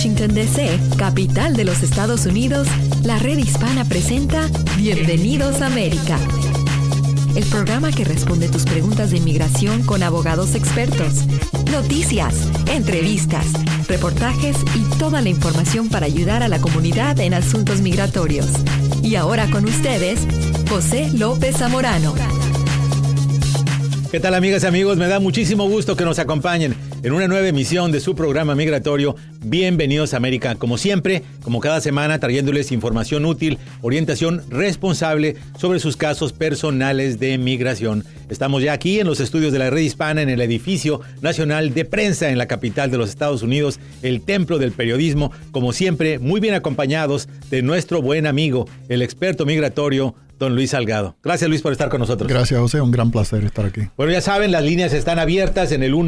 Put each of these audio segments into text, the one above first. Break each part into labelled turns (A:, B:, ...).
A: Washington, D.C., capital de los Estados Unidos, la Red Hispana presenta Bienvenidos a América. El programa que responde tus preguntas de inmigración con abogados expertos, noticias, entrevistas, reportajes y toda la información para ayudar a la comunidad en asuntos migratorios. Y ahora con ustedes, José López Zamorano.
B: ¿Qué tal, amigas y amigos? Me da muchísimo gusto que nos acompañen en una nueva emisión de su programa migratorio Bienvenidos a América. Como siempre, como cada semana, trayéndoles información útil, orientación responsable sobre sus casos personales de migración. Estamos ya aquí en los estudios de la Red Hispana, en el edificio nacional de prensa en la capital de los Estados Unidos, el templo del periodismo, como siempre, muy bien acompañados de nuestro buen amigo, el experto migratorio, don Luis Salgado. Gracias, Luis, por estar con nosotros.
C: Gracias, José. Un gran placer estar aquí.
B: Bueno, ya saben, las líneas están abiertas en el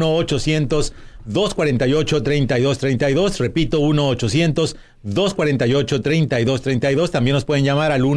B: 1-800-248-3232. Repito, 1-800-248-3232. También nos pueden llamar al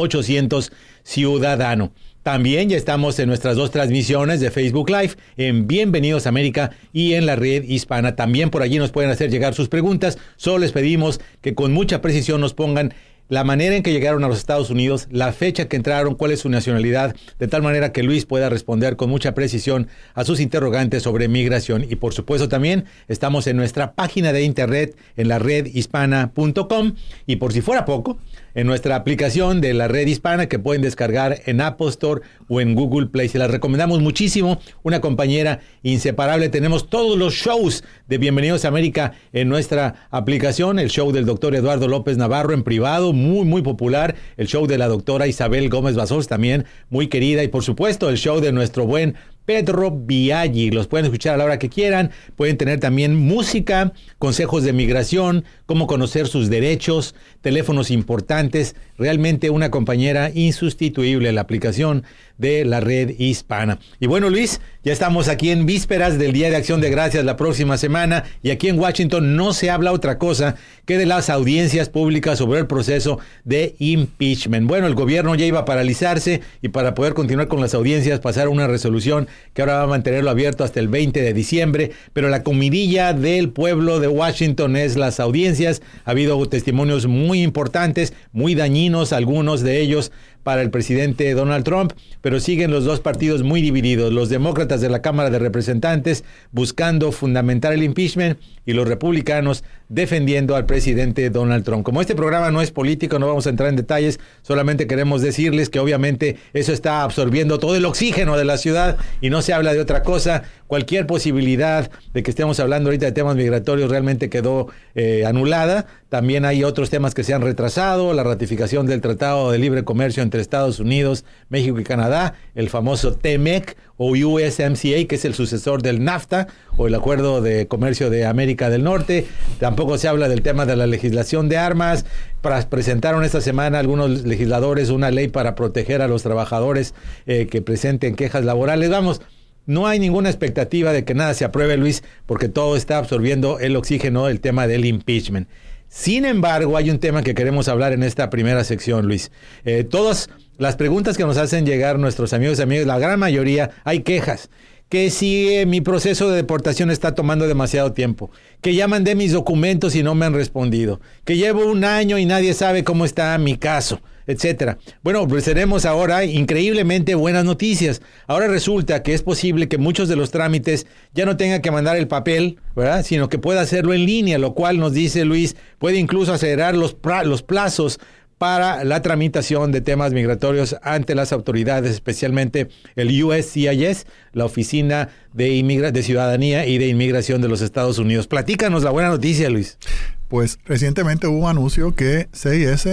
B: 1-800-Ciudadano. También ya estamos en nuestras dos transmisiones de Facebook Live, en Bienvenidos a América y en la Red Hispana. También por allí nos pueden hacer llegar sus preguntas. Solo les pedimos que con mucha precisión nos pongan la manera en que llegaron a los Estados Unidos, la fecha que entraron, cuál es su nacionalidad, de tal manera que Luis pueda responder con mucha precisión a sus interrogantes sobre migración. Y por supuesto también estamos en nuestra página de internet en la redhispana.com y por si fuera poco, en nuestra aplicación de la Red Hispana que pueden descargar en Apple Store o en Google Play. Se las recomendamos muchísimo, una compañera inseparable. Tenemos todos los shows de Bienvenidos a América en nuestra aplicación, el show del doctor Eduardo López Navarro en privado, muy popular, el show de la doctora Isabel Gómez Basós, también muy querida, y por supuesto el show de nuestro buen Pedro Viaggi. Los pueden escuchar a la hora que quieran. Pueden tener también música, consejos de migración, cómo conocer sus derechos, teléfonos importantes. Realmente una compañera insustituible, la aplicación de la Red Hispana. Y bueno, Luis, ya estamos aquí en vísperas del Día de Acción de Gracias la próxima semana, y aquí en Washington no se habla otra cosa que de las audiencias públicas sobre el proceso de impeachment. Bueno, el gobierno ya iba a paralizarse, y para poder continuar con las audiencias pasaron una resolución que ahora va a mantenerlo abierto hasta el 20 de diciembre, pero la comidilla del pueblo de Washington es las audiencias. Ha habido testimonios muy importantes, muy dañinos, algunos de ellos para el presidente Donald Trump, pero siguen los dos partidos muy divididos, los demócratas de la Cámara de Representantes buscando fundamentar el impeachment y los republicanos defendiendo al presidente Donald Trump. Como este programa no es político, no vamos a entrar en detalles, solamente queremos decirles que obviamente eso está absorbiendo todo el oxígeno de la ciudad y no se habla de otra cosa. Cualquier posibilidad de que estemos hablando ahorita de temas migratorios realmente quedó anulada. También hay otros temas que se han retrasado, la ratificación del Tratado de Libre Comercio entre Estados Unidos, México y Canadá, el famoso TMEC o USMCA, que es el sucesor del NAFTA o el Acuerdo de Comercio de América del Norte. Tampoco se habla del tema de la legislación de armas. Presentaron esta semana algunos legisladores una ley para proteger a los trabajadores que presenten quejas laborales. Vamos, no hay ninguna expectativa de que nada se apruebe, Luis, porque todo está absorbiendo el oxígeno, el tema del impeachment. Sin embargo, hay un tema que queremos hablar en esta primera sección, Luis. Todas las preguntas que nos hacen llegar nuestros amigos y amigas, la gran mayoría, hay quejas. Que si mi proceso de deportación está tomando demasiado tiempo, que ya mandé mis documentos y no me han respondido, que llevo un año y nadie sabe cómo está mi caso, etcétera. Bueno, pues tenemos ahora increíblemente buenas noticias. Ahora resulta que es posible que muchos de los trámites ya no tenga que mandar el papel, ¿verdad?, sino que pueda hacerlo en línea, lo cual nos dice Luis, puede incluso acelerar los plazos para la tramitación de temas migratorios ante las autoridades, especialmente el USCIS, la Oficina de Ciudadanía y de Inmigración de los Estados Unidos. Platícanos la buena noticia, Luis.
C: Pues recientemente hubo un anuncio que CIS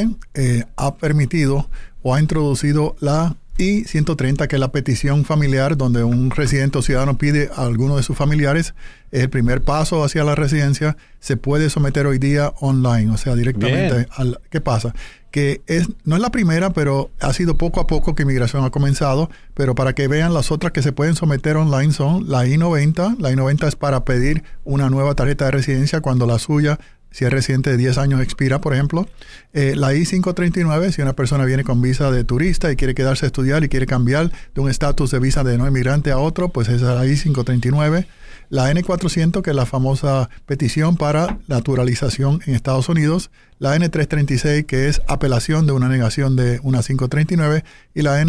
C: ha permitido o ha introducido la I-130, que es la petición familiar, donde un residente o ciudadano pide a alguno de sus familiares. Es el primer paso hacia la residencia. Se puede someter hoy día online, o sea, directamente. ¿Qué pasa? Que no es la primera, pero ha sido poco a poco que Inmigración ha comenzado. Pero para que vean, las otras que se pueden someter online son la I-90. La I-90 es para pedir una nueva tarjeta de residencia cuando la suya si es residente de 10 años expira, por ejemplo. La I-539, si una persona viene con visa de turista y quiere quedarse a estudiar y quiere cambiar de un estatus de visa de no inmigrante a otro, pues esa es la I-539. La N-400, que es la famosa petición para naturalización en Estados Unidos. La N-336, que es apelación de una negación de una 539. Y la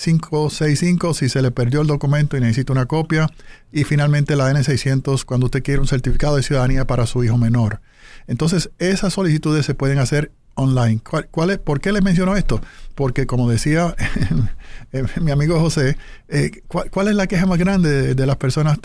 C: N-565, si se le perdió el documento y necesita una copia. Y finalmente la N-600, cuando usted quiere un certificado de ciudadanía para su hijo menor. Entonces, esas solicitudes se pueden hacer online. ¿Por qué les menciono esto? Porque, como decía mi amigo José, ¿cuál es la queja más grande de las personas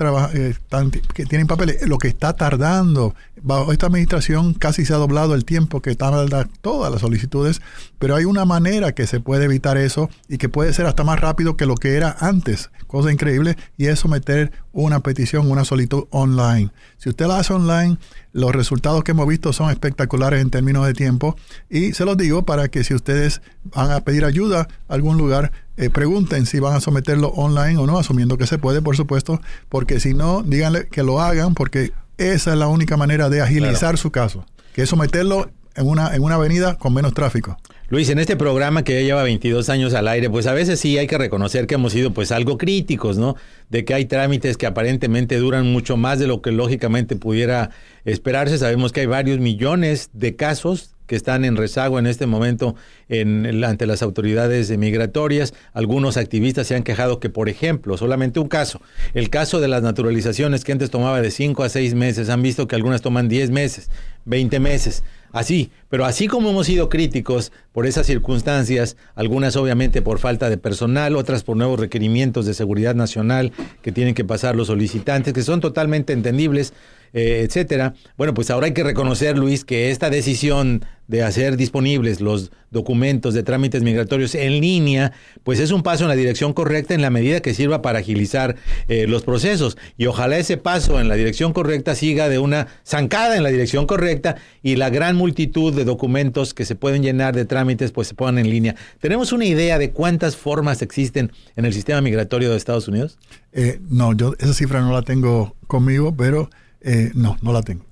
C: que tienen papeles? Lo que está tardando. Bajo esta administración casi se ha doblado el tiempo que tarda todas las solicitudes, pero hay una manera que se puede evitar eso y que puede ser hasta más rápido que lo que era antes. Cosa increíble, y es someter una petición, una solicitud online. Si usted la hace online, los resultados que hemos visto son espectaculares en términos de tiempo, y se los digo para que si ustedes van a pedir ayuda a algún lugar, pregunten si van a someterlo online o no, asumiendo que se puede, por supuesto, porque si no, díganle que lo hagan, porque esa es la única manera de agilizar su caso, que es someterlo en una avenida con menos tráfico.
B: Luis, en este programa que ya lleva 22 años al aire, pues a veces sí hay que reconocer que hemos sido pues algo críticos, ¿no? De que hay trámites que aparentemente duran mucho más de lo que lógicamente pudiera esperarse. Sabemos que hay varios millones de casos que están en rezago en este momento ante las autoridades migratorias. Algunos activistas se han quejado que, por ejemplo, solamente un caso, el caso de las naturalizaciones que antes tomaba de 5 a 6 meses, han visto que algunas toman 10 meses, 20 meses, así. Pero así como hemos sido críticos por esas circunstancias, algunas obviamente por falta de personal, otras por nuevos requerimientos de seguridad nacional que tienen que pasar los solicitantes, que son totalmente entendibles, etcétera. Bueno, pues ahora hay que reconocer, Luis, que esta decisión de hacer disponibles los documentos de trámites migratorios en línea, pues es un paso en la dirección correcta en la medida que sirva para agilizar los procesos. Y ojalá ese paso en la dirección correcta siga de una zancada en la dirección correcta y la gran multitud de documentos que se pueden llenar de trámites pues se pongan en línea. ¿Tenemos una idea de cuántas formas existen en el sistema migratorio de Estados Unidos?
C: No, yo esa cifra no la tengo conmigo, pero no la tengo.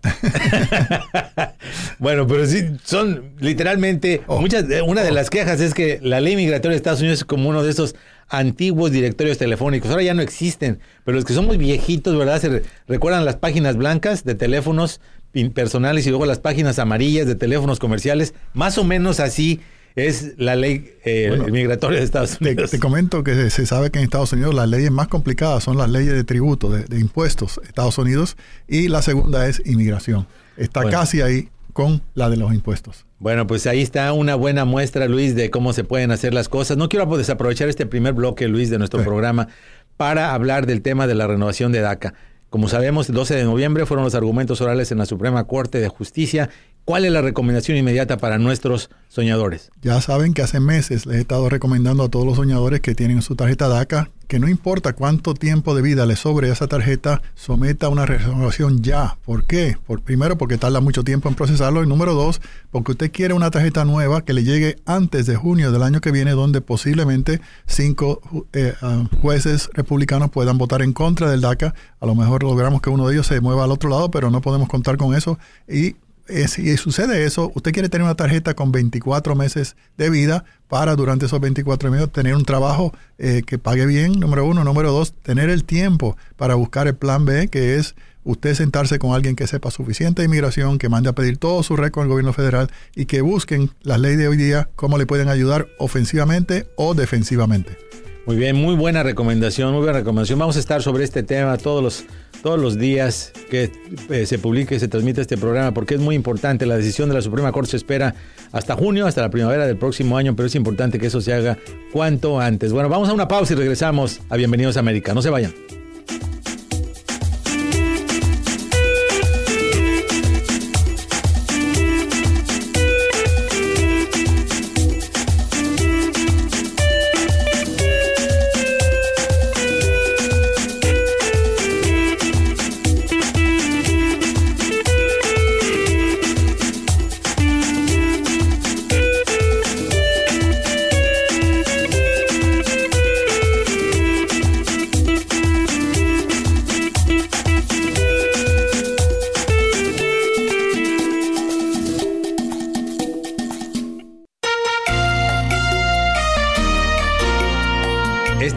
B: Bueno, pero sí, son literalmente una de las quejas es que la ley migratoria de Estados Unidos es como uno de esos antiguos directorios telefónicos. Ahora ya no existen, pero los que somos viejitos, ¿verdad? Se recuerdan las páginas blancas de teléfonos personales y luego las páginas amarillas de teléfonos comerciales. Más o menos así es la ley migratoria de Estados Unidos.
C: Te comento que se sabe que en Estados Unidos las leyes más complicadas son las leyes de tributo, de impuestos de Estados Unidos, y la segunda es inmigración. Está casi ahí con la de los impuestos.
B: Bueno, pues ahí está una buena muestra, Luis, de cómo se pueden hacer las cosas. No quiero desaprovechar este primer bloque, Luis, de nuestro programa para hablar del tema de la renovación de DACA. Como sabemos, el 12 de noviembre fueron los argumentos orales en la Suprema Corte de Justicia. ¿Cuál es la recomendación inmediata para nuestros soñadores?
C: Ya saben que hace meses les he estado recomendando a todos los soñadores que tienen su tarjeta DACA que no importa cuánto tiempo de vida le sobre a esa tarjeta, someta una renovación ya. ¿Por qué? Primero, porque tarda mucho tiempo en procesarlo. Y número 2, porque usted quiere una tarjeta nueva que le llegue antes de junio del año que viene, donde posiblemente 5 jueces republicanos puedan votar en contra del DACA. A lo mejor logramos que uno de ellos se mueva al otro lado, pero no podemos contar con eso. Y si sucede eso, usted quiere tener una tarjeta con 24 meses de vida para durante esos 24 meses tener un trabajo que pague bien, número 1. Número 2, tener el tiempo para buscar el plan B, que es usted sentarse con alguien que sepa suficiente de inmigración, que mande a pedir todo su récord al gobierno federal y que busquen las leyes de hoy día, cómo le pueden ayudar ofensivamente o defensivamente.
B: Muy bien, muy buena recomendación, muy buena recomendación. Vamos a estar sobre este tema todos los días que se publique y se transmite este programa, porque es muy importante. La decisión de la Suprema Corte se espera hasta junio, hasta la primavera del próximo año, pero es importante que eso se haga cuanto antes. Bueno, vamos a una pausa y regresamos a Bienvenidos a América. No se vayan.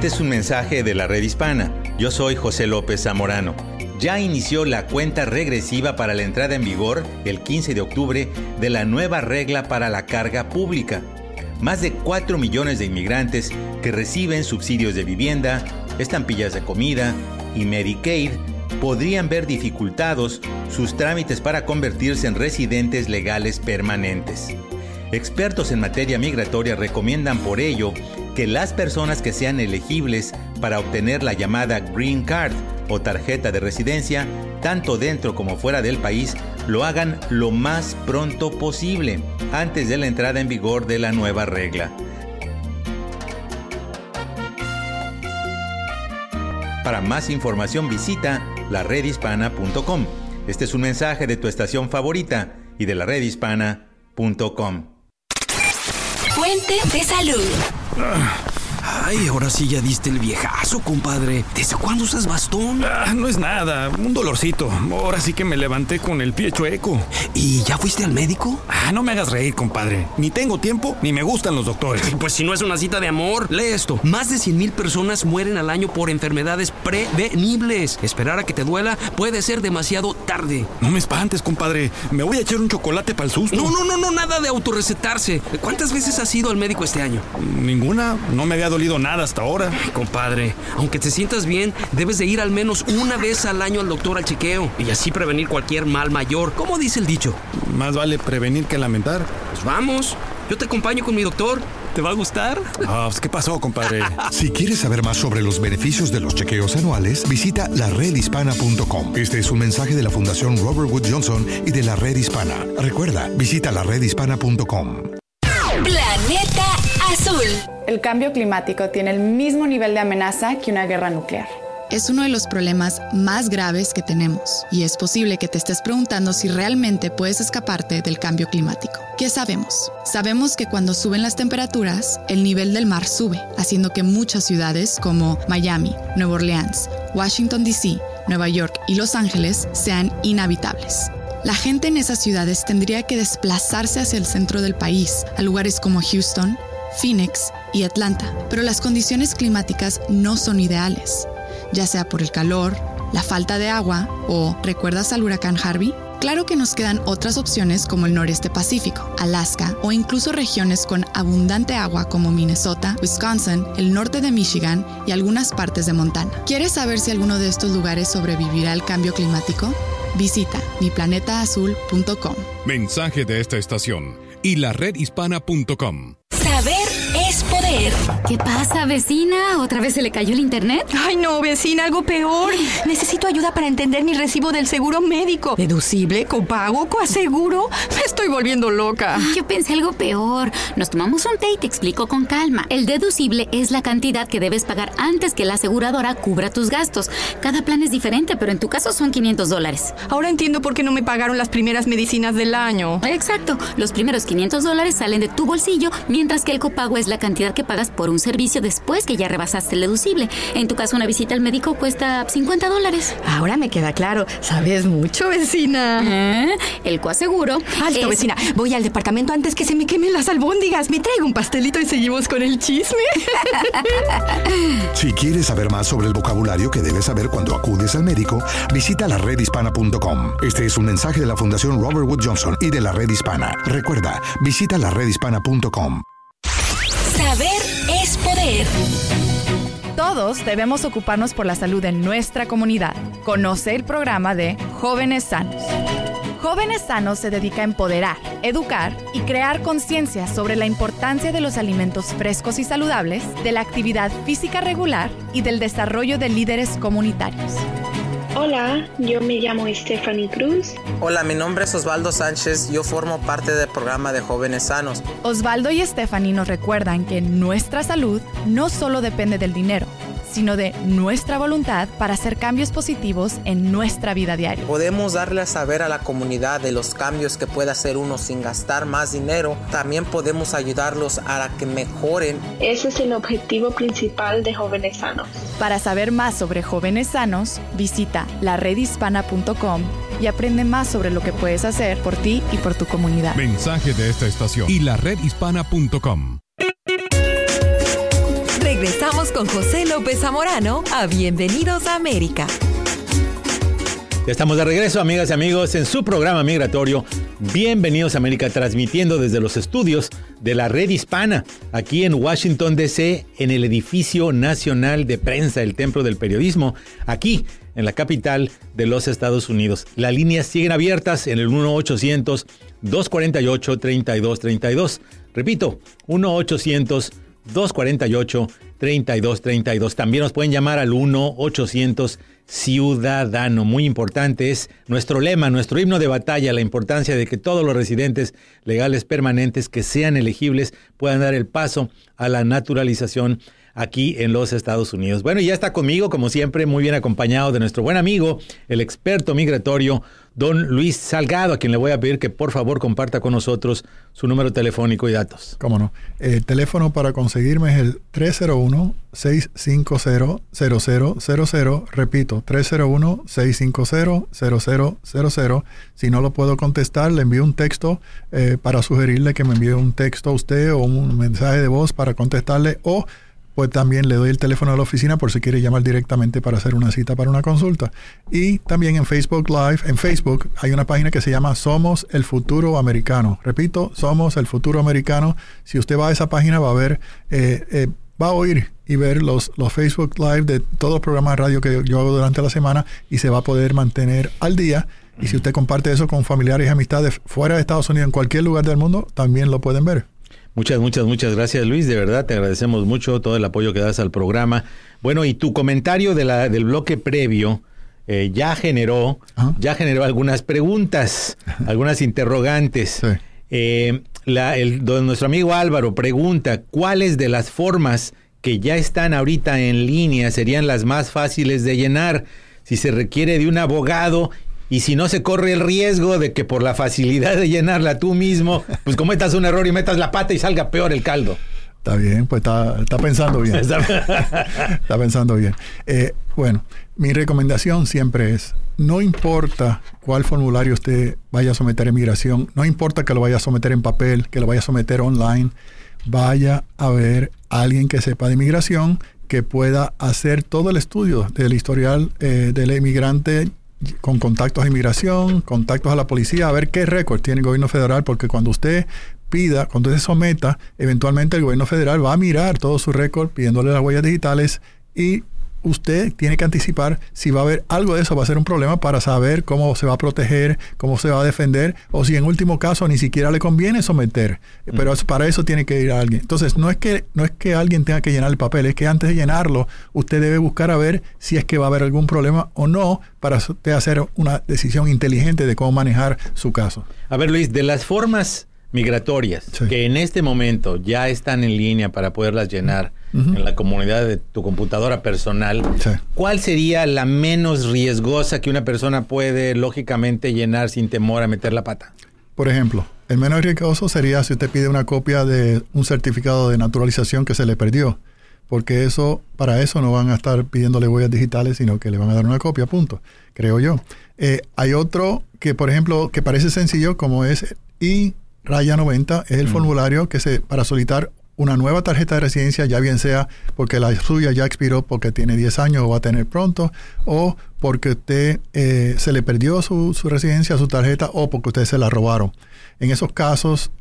B: Este es un mensaje de la Red Hispana. Yo soy José López Zamorano. Ya inició la cuenta regresiva para la entrada en vigor el 15 de octubre de la nueva regla para la carga pública. Más de 4 millones de inmigrantes que reciben subsidios de vivienda, estampillas de comida y Medicaid podrían ver dificultados sus trámites para convertirse en residentes legales permanentes. Expertos en materia migratoria recomiendan por ello que las personas que sean elegibles para obtener la llamada Green Card o tarjeta de residencia, tanto dentro como fuera del país, lo hagan lo más pronto posible, antes de la entrada en vigor de la nueva regla. Para más información visita laredhispana.com. Este es un mensaje de tu estación favorita y de laredhispana.com.
A: Fuente de salud.
D: Ay, ahora sí ya diste el viejazo, compadre. ¿Desde cuándo usas bastón?
E: No es nada, un dolorcito. Ahora sí que me levanté con el pie chueco.
D: ¿Y ya fuiste al médico?
E: No me hagas reír, compadre. Ni tengo tiempo, ni me gustan los doctores.
D: Pues si no es una cita de amor, lee esto. Más de 100,000 personas mueren al año por enfermedades prevenibles. Esperar a que te duela puede ser demasiado tarde.
E: No me espantes, compadre. Me voy a echar un chocolate para el susto.
D: No, nada de autorrecetarse. ¿Cuántas veces has ido al médico este año?
E: Ninguna, no me había dolido nada hasta ahora.
D: Compadre, aunque te sientas bien, debes de ir al menos una vez al año al doctor al chequeo y así prevenir cualquier mal mayor. ¿Cómo dice el dicho?
E: Más vale prevenir que lamentar.
D: Pues vamos, yo te acompaño con mi doctor. ¿Te va a gustar?
E: Pues ¿qué pasó, compadre?
F: Si quieres saber más sobre los beneficios de los chequeos anuales, visita laredhispana.com. Este es un mensaje de la Fundación Robert Wood Johnson y de la Red Hispana. Recuerda, visita laredhispana.com.
A: Planeta Azul.
G: El cambio climático tiene el mismo nivel de amenaza que una guerra nuclear.
H: Es uno de los problemas más graves que tenemos y es posible que te estés preguntando si realmente puedes escaparte del cambio climático. ¿Qué sabemos? Sabemos que cuando suben las temperaturas, el nivel del mar sube, haciendo que muchas ciudades como Miami, Nueva Orleans, Washington D.C., Nueva York y Los Ángeles sean inhabitables. La gente en esas ciudades tendría que desplazarse hacia el centro del país, a lugares como Houston, Phoenix y Atlanta, pero las condiciones climáticas no son ideales, ya sea por el calor, la falta de agua o ¿recuerdas al huracán Harvey? Claro que nos quedan otras opciones como el noreste pacífico, Alaska o incluso regiones con abundante agua como Minnesota, Wisconsin, el norte de Michigan y algunas partes de Montana. ¿Quieres saber si alguno de estos lugares sobrevivirá al cambio climático? Visita miplanetaazul.com.
I: Mensaje de esta estación y laredhispana.com.
A: Saber es poder.
J: ¿Qué pasa, vecina? ¿Otra vez se le cayó el internet?
K: Ay, no, vecina, algo peor. Necesito ayuda para entender mi recibo del seguro médico. ¿Deducible? ¿Copago? ¿Coaseguro? Me estoy volviendo loca.
J: Yo pensé algo peor. Nos tomamos un té y te explico con calma. El deducible es la cantidad que debes pagar antes que la aseguradora cubra tus gastos. Cada plan es diferente, pero en tu caso son $500.
K: Ahora entiendo por qué no me pagaron las primeras medicinas del año.
J: Exacto. Los primeros $500 salen de tu bolsillo, mientras que el copago es la cantidad que pagas por un servicio después que ya rebasaste el deducible. En tu caso, una visita al médico cuesta $50.
K: Ahora me queda claro. Sabes mucho, vecina.
J: El coaseguro.
K: Alto, vecina. Voy al departamento antes que se me quemen las albóndigas. Me traigo un pastelito y seguimos con el chisme.
F: Si quieres saber más sobre el vocabulario que debes saber cuando acudes al médico, visita laredhispana.com. Este es un mensaje de la Fundación Robert Wood Johnson y de la Red Hispana. Recuerda, visita laredhispana.com.
A: Saber es poder.
G: Todos debemos ocuparnos por la salud de nuestra comunidad. Conoce el programa de Jóvenes Sanos. Jóvenes Sanos se dedica a empoderar, educar y crear conciencia sobre la importancia de los alimentos frescos y saludables, de la actividad física regular y del desarrollo de líderes comunitarios.
L: Hola, yo me llamo Stephanie Cruz.
M: Hola, mi nombre es Osvaldo Sánchez. Yo formo parte del programa de Jóvenes Sanos.
G: Osvaldo y Stephanie nos recuerdan que nuestra salud no solo depende del dinero, sino de nuestra voluntad para hacer cambios positivos en nuestra vida diaria.
M: Podemos darle a saber a la comunidad de los cambios que puede hacer uno sin gastar más dinero. También podemos ayudarlos a que mejoren.
L: Ese es el objetivo principal de Jóvenes Sanos.
G: Para saber más sobre Jóvenes Sanos, visita laredhispana.com y aprende más sobre lo que puedes hacer por ti y por tu comunidad.
I: Mensaje de esta estación y laredhispana.com.
A: Regresamos con José López Zamorano a Bienvenidos a América.
B: Ya estamos de regreso, amigas y amigos, en su programa migratorio Bienvenidos a América, transmitiendo desde los estudios de la Red Hispana, aquí en Washington, D.C., en el Edificio Nacional de Prensa, el Templo del Periodismo, aquí en la capital de los Estados Unidos. Las líneas siguen abiertas en el 1-800-248-3232. Repito, 1-800-248-3232. También nos pueden llamar al 1-800-Ciudadano. Muy importante, es nuestro lema, nuestro himno de batalla, la importancia de que todos los residentes legales permanentes que sean elegibles puedan dar el paso a la naturalización aquí en los Estados Unidos. Bueno, y ya está conmigo, como siempre, muy bien acompañado de nuestro buen amigo, el experto migratorio, don Luis Salgado, a quien le voy a pedir que por favor comparta con nosotros su número telefónico y datos.
C: Cómo no. El teléfono para conseguirme es el 301-650-0000. Repito, 301-650-0000. Si no lo puedo contestar, le envío un texto para sugerirle que me envíe un texto a usted o un mensaje de voz para contestarle, o pues también le doy el teléfono a la oficina por si quiere llamar directamente para hacer una cita para una consulta. Y también en Facebook Live, en Facebook hay una página que se llama Somos el Futuro Americano. Repito, Somos el Futuro Americano. Si usted va a esa página va a ver, va a oír y ver los Facebook Live de todos los programas de radio que yo hago durante la semana, y se va a poder mantener al día. Y si usted comparte eso con familiares y amistades fuera de Estados Unidos, en cualquier lugar del mundo, también lo pueden ver.
B: Muchas gracias, Luis. De verdad, te agradecemos mucho todo el apoyo que das al programa. Bueno, y tu comentario del bloque previo ya generó algunas preguntas, algunas interrogantes. Sí. Nuestro amigo Álvaro pregunta, ¿cuáles de las formas que ya están ahorita en línea serían las más fáciles de llenar? Si se requiere de un abogado y si no se corre el riesgo de que por la facilidad de llenarla tú mismo, pues cometas un error y metas la pata y salga peor el caldo.
C: Está bien, pues está pensando bien. Está pensando bien. Bueno, mi recomendación siempre es, no importa cuál formulario usted vaya a someter a inmigración, no importa que lo vaya a someter en papel, que lo vaya a someter online, vaya a ver a alguien que sepa de inmigración, que pueda hacer todo el estudio del historial del inmigrante, con contactos a inmigración, contactos a la policía, a ver qué récord tiene el gobierno federal, porque cuando usted pida, cuando usted se someta, eventualmente el gobierno federal va a mirar todo su récord pidiéndole las huellas digitales, y usted tiene que anticipar si va a haber algo de eso, va a ser un problema para saber cómo se va a proteger, cómo se va a defender, o si en último caso ni siquiera le conviene someter. Pero para eso tiene que ir a alguien. Entonces, no es que alguien tenga que llenar el papel, es que antes de llenarlo, usted debe buscar a ver si es que va a haber algún problema o no, para usted hacer una decisión inteligente de cómo manejar su caso.
B: A ver, Luis, de las formas migratorias que en este momento ya están en línea para poderlas llenar en la comunidad de tu computadora personal, ¿cuál sería la menos riesgosa que una persona puede lógicamente llenar sin temor a meter la pata?
C: Por ejemplo, el menos riesgoso sería si usted pide una copia de un certificado de naturalización que se le perdió, porque para eso no van a estar pidiéndole huellas digitales, sino que le van a dar una copia, punto, creo yo. Hay otro que, por ejemplo, que parece sencillo, como es I-90, es el formulario para solicitar una nueva tarjeta de residencia, ya bien sea porque la suya ya expiró porque tiene 10 años o va a tener pronto, o porque usted se le perdió su residencia, su tarjeta, o porque usted se la robaron. En esos casos,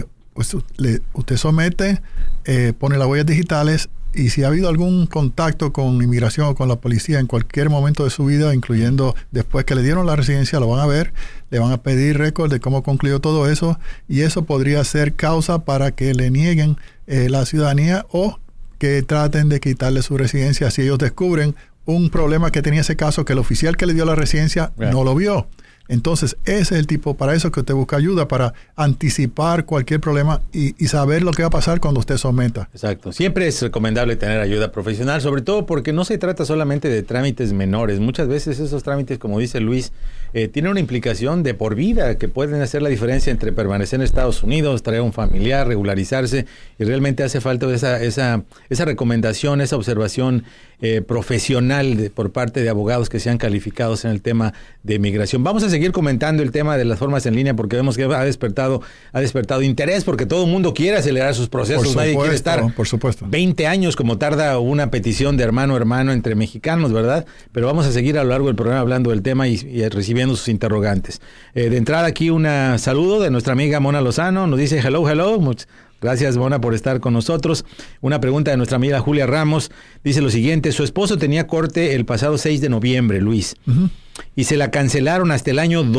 C: usted somete, pone las huellas digitales, y si ha habido algún contacto con inmigración o con la policía en cualquier momento de su vida, incluyendo después que le dieron la residencia, lo van a ver, le van a pedir récord de cómo concluyó todo eso, y eso podría ser causa para que le nieguen la ciudadanía o que traten de quitarle su residencia si ellos descubren un problema que tenía ese caso, que el oficial que le dio la residencia no lo vio. Entonces, ese es el tipo, para eso que usted busca ayuda, para anticipar cualquier problema y saber lo que va a pasar cuando usted someta.
B: Exacto. Siempre es recomendable tener ayuda profesional, sobre todo porque no se trata solamente de trámites menores. Muchas veces esos trámites, como dice Luis, tienen una implicación de por vida, que pueden hacer la diferencia entre permanecer en Estados Unidos, traer un familiar, regularizarse, y realmente hace falta esa recomendación, esa observación profesional por parte de abogados que sean calificados en el tema de migración. Vamos a seguir seguir comentando el tema de las formas en línea porque vemos que ha despertado interés porque todo el mundo quiere acelerar sus procesos. Nadie quiere estar 20 años como tarda una petición de hermano a hermano entre mexicanos, ¿verdad? Pero vamos a seguir a lo largo del programa hablando del tema y recibiendo sus interrogantes. De entrada aquí un saludo de nuestra amiga Mona Lozano. Nos dice hello. Gracias, Mona, por estar con nosotros. Una pregunta de nuestra amiga Julia Ramos. Dice lo siguiente: su esposo tenía corte el pasado 6 de noviembre, Luis. Y se la cancelaron hasta el año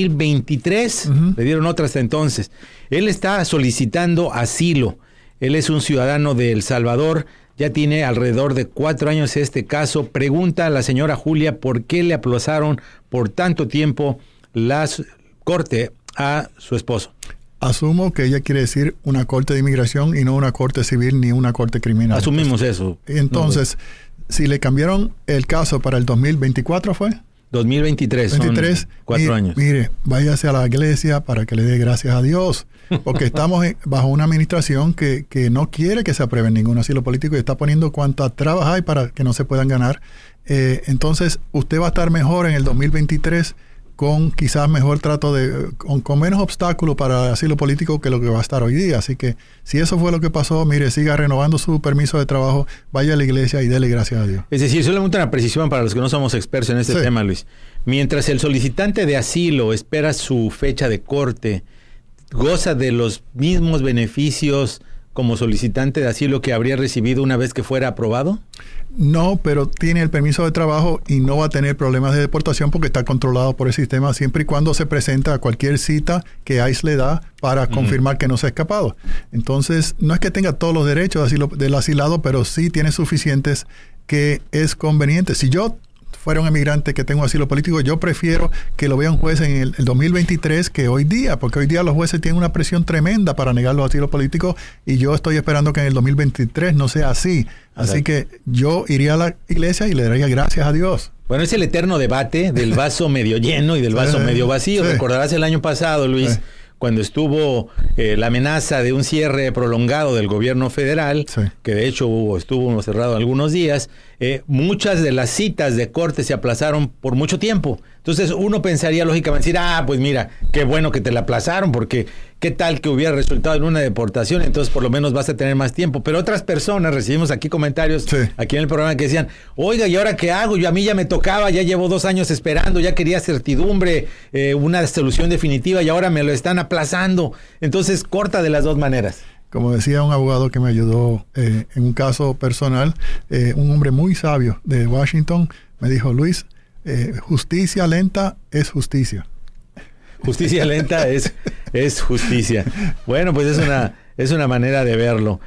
B: 2023. Le dieron otra hasta entonces. Él está solicitando asilo. Él es un ciudadano de El Salvador. Ya tiene alrededor de 4 años este caso. Pregunta a la señora Julia por qué le aplazaron por tanto tiempo la corte a su esposo.
C: Asumo que ella quiere decir una corte de inmigración y no una corte civil ni una corte criminal.
B: Asumimos eso.
C: Entonces, si le cambiaron el caso para el 2024, ¿fue?
B: 2023, son 4 años.
C: Mire, váyase a la iglesia para que le dé gracias a Dios, porque estamos bajo una administración que no quiere que se apruebe ningún asilo político y está poniendo cuantas trabas hay para que no se puedan ganar. Entonces, usted va a estar mejor en el 2023 con quizás mejor trato con menos obstáculos para el asilo político que lo que va a estar hoy día. Así que si eso fue lo que pasó, mire, siga renovando su permiso de trabajo, vaya a la iglesia y dele gracias a Dios.
B: Es decir, solamente una precisión para los que no somos expertos en este tema, Luis. Mientras el solicitante de asilo espera su fecha de corte, goza de los mismos beneficios como solicitante de asilo que habría recibido una vez que fuera aprobado.
C: No, pero tiene el permiso de trabajo y no va a tener problemas de deportación porque está controlado por el sistema siempre y cuando se presenta a cualquier cita que ICE le da para confirmar que no se ha escapado. Entonces, no es que tenga todos los derechos del asilado, pero sí tiene suficientes que es conveniente. Si yo fuera un emigrante que tengo asilo político, yo prefiero que lo vea un juez en el 2023 que hoy día, porque hoy día los jueces tienen una presión tremenda para negar los asilos políticos y yo estoy esperando que en el 2023 no sea así. Así que yo iría a la iglesia y le daría gracias a Dios.
B: Bueno, es el eterno debate del vaso medio lleno y del vaso medio vacío. Recordarás el año pasado, Luis, cuando estuvo la amenaza de un cierre prolongado del gobierno federal, que de hecho estuvo cerrado algunos días, muchas de las citas de corte se aplazaron por mucho tiempo. Entonces uno pensaría lógicamente decir, pues mira, qué bueno que te la aplazaron, porque qué tal que hubiera resultado en una deportación, entonces por lo menos vas a tener más tiempo. Pero otras personas, recibimos aquí comentarios aquí en el programa que decían, oiga, ¿y ahora qué hago? A mí ya me tocaba, ya llevo 2 años esperando, ya quería certidumbre, una solución definitiva y ahora me lo están aplazando. Entonces corta de las dos maneras.
C: Como decía un abogado que me ayudó en un caso personal, un hombre muy sabio de Washington, me dijo, Luis, justicia lenta es justicia.
B: Justicia lenta es justicia. Bueno, pues es una manera de verlo.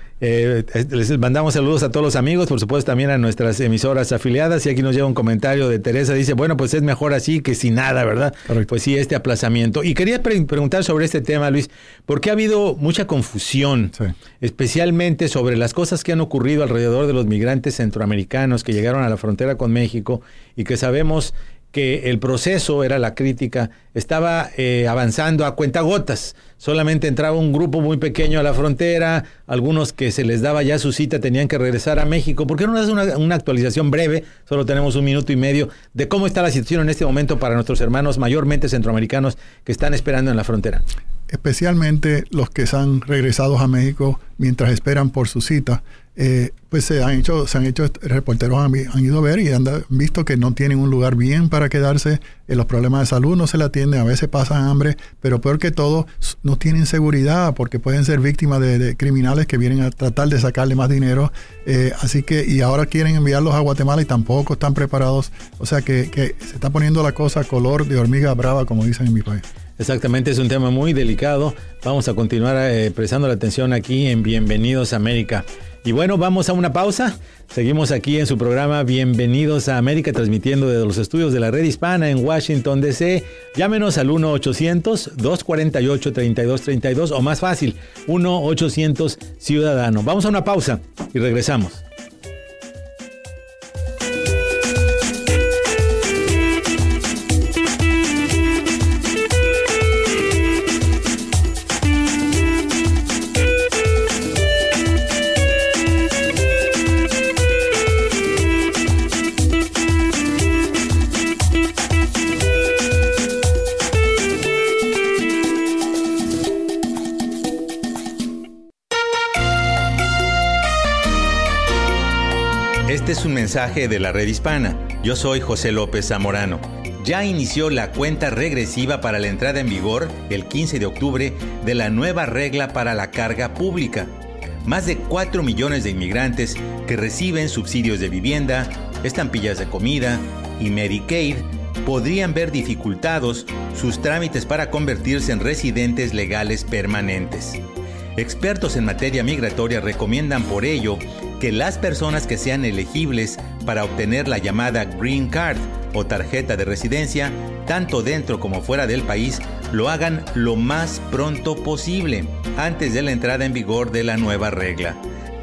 B: Les mandamos saludos a todos los amigos, por supuesto también a nuestras emisoras afiliadas. Y aquí nos llega un comentario de Teresa, dice, bueno, pues es mejor así que sin nada, ¿verdad? Correcto. Pues sí, este aplazamiento. Y quería preguntar sobre este tema, Luis, porque ha habido mucha confusión, especialmente sobre las cosas que han ocurrido alrededor de los migrantes centroamericanos que llegaron a la frontera con México y que sabemos que el proceso, era la crítica, estaba avanzando a cuentagotas. Solamente entraba un grupo muy pequeño a la frontera, algunos que se les daba ya su cita tenían que regresar a México. ¿Por qué no haces una actualización breve? Solo tenemos 1 minuto y medio de cómo está la situación en este momento para nuestros hermanos mayormente centroamericanos que están esperando en la frontera.
C: Especialmente los que se han regresado a México mientras esperan por su cita. Pues se han hecho reporteros han ido a ver y han visto que no tienen un lugar bien para quedarse, los problemas de salud no se le atienden, a veces pasan hambre, pero peor que todo, no tienen seguridad porque pueden ser víctimas de criminales que vienen a tratar de sacarle más dinero, así que, y ahora quieren enviarlos a Guatemala y tampoco están preparados, o sea que se está poniendo la cosa color de hormiga brava, como dicen en mi país.
B: Exactamente, es un tema muy delicado. Vamos a continuar prestando la atención aquí en Bienvenidos a América. Y bueno, vamos a una pausa. Seguimos aquí en su programa Bienvenidos a América, transmitiendo desde los estudios de la Red Hispana en Washington, D.C. Llámenos al 1-800-248-3232 o más fácil, 1-800-Ciudadano. Vamos a una pausa y regresamos. Este es un mensaje de la Red Hispana. Yo soy José López Zamorano. Ya inició la cuenta regresiva para la entrada en vigor el 15 de octubre de la nueva regla para la carga pública. Más de 4 millones de inmigrantes que reciben subsidios de vivienda, estampillas de comida y Medicaid podrían ver dificultados sus trámites para convertirse en residentes legales permanentes. Expertos en materia migratoria recomiendan por ello que las personas que sean elegibles para obtener la llamada Green Card o tarjeta de residencia, tanto dentro como fuera del país, lo hagan lo más pronto posible, antes de la entrada en vigor de la nueva regla.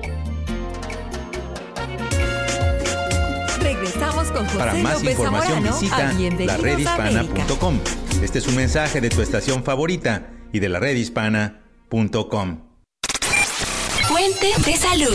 A: Regresamos con José
B: Para más
A: López
B: información
A: Zamorano,
B: visita laredhispana.com. Este es un mensaje de tu estación favorita y de laredhispana.com.
A: Fuente de salud.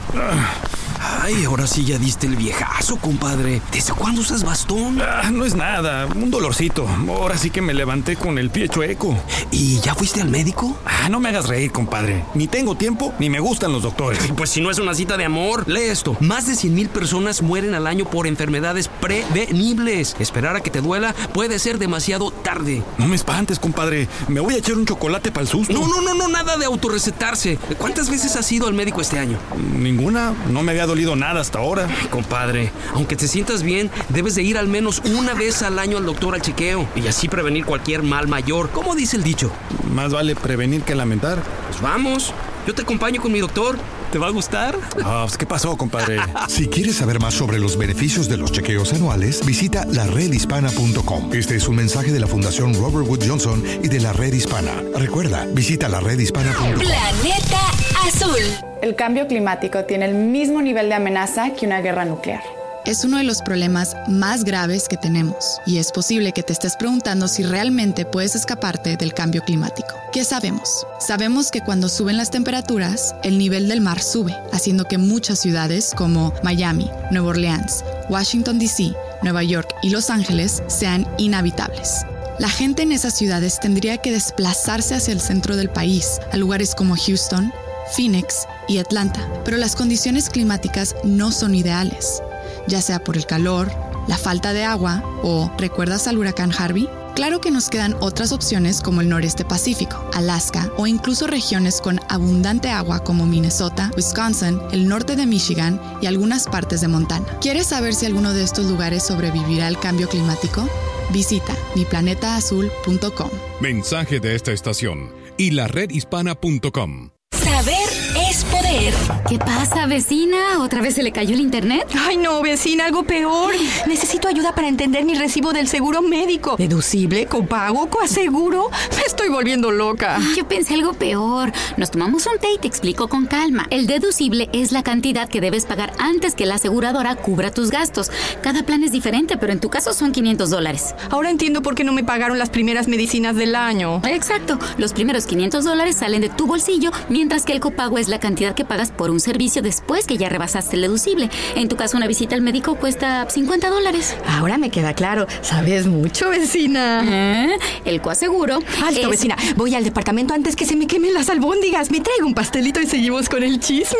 D: Ay, ahora sí ya diste el viejazo, compadre. ¿Desde cuándo usas bastón?
E: No es nada, un dolorcito. Ahora sí que me levanté con el pie chueco.
D: ¿Y ya fuiste al médico?
E: No me hagas reír, compadre. Ni tengo tiempo, ni me gustan los doctores.
D: Pues si no es una cita de amor, lee esto. Más de 100,000 personas mueren al año por enfermedades prevenibles. Esperar a que te duela puede ser demasiado tarde.
E: No me espantes, compadre. Me voy a echar un chocolate para el susto.
D: No, nada de autorrecetarse. ¿Cuántas veces has ido al médico este año?
E: Ninguna. No me había dolido nada hasta ahora.
D: Compadre, aunque te sientas bien, debes de ir al menos una vez al año al doctor al chequeo y así prevenir cualquier mal mayor. ¿Cómo dice el dicho?
E: Más vale prevenir que lamentar.
D: Pues vamos, yo te acompaño con mi doctor. ¿Te va a gustar?
E: Pues ¿qué pasó, compadre?
F: Si quieres saber más sobre los beneficios de los chequeos anuales, visita laredhispana.com. Este es un mensaje de la Fundación Robert Wood Johnson y de la Red Hispana. Recuerda, visita laredhispana.com.
A: Planeta Azul.
G: El cambio climático tiene el mismo nivel de amenaza que una guerra nuclear.
H: Es uno de los problemas más graves que tenemos y es posible que te estés preguntando si realmente puedes escaparte del cambio climático. ¿Qué sabemos? Sabemos que cuando suben las temperaturas, el nivel del mar sube, haciendo que muchas ciudades como Miami, Nueva Orleans, Washington D.C., Nueva York y Los Ángeles sean inhabitables. La gente en esas ciudades tendría que desplazarse hacia el centro del país, a lugares como Houston, Phoenix y Atlanta, pero las condiciones climáticas no son ideales. Ya sea por el calor, la falta de agua o ¿recuerdas al huracán Harvey? Claro que nos quedan otras opciones como el noreste pacífico, Alaska o incluso regiones con abundante agua como Minnesota, Wisconsin, el norte de Michigan y algunas partes de Montana. ¿Quieres saber si alguno de estos lugares sobrevivirá al cambio climático? Visita miplanetaazul.com.
I: Mensaje de esta estación y laredhispana.com.
A: Saber es poder.
J: ¿Qué pasa, vecina? ¿Otra vez se le cayó el internet?
K: Ay, no, vecina, algo peor. Necesito ayuda para entender mi recibo del seguro médico. ¿Deducible, copago, coaseguro? Me estoy volviendo loca.
J: Yo pensé algo peor. Nos tomamos un té y te explico con calma. El deducible es la cantidad que debes pagar antes que la aseguradora cubra tus gastos. Cada plan es diferente, pero en tu caso son $500.
K: Ahora entiendo por qué no me pagaron las primeras medicinas del año.
J: Exacto. Los primeros $500 salen de tu bolsillo, mientras que el copago es la cantidad que pagas por un servicio después que ya rebasaste el deducible. En tu caso, una visita al médico cuesta $50.
K: Ahora me queda claro. Sabes mucho, vecina.
J: El coaseguro.
K: Alto, vecina. Voy al departamento antes que se me quemen las albóndigas. Me traigo un pastelito y seguimos con el chisme.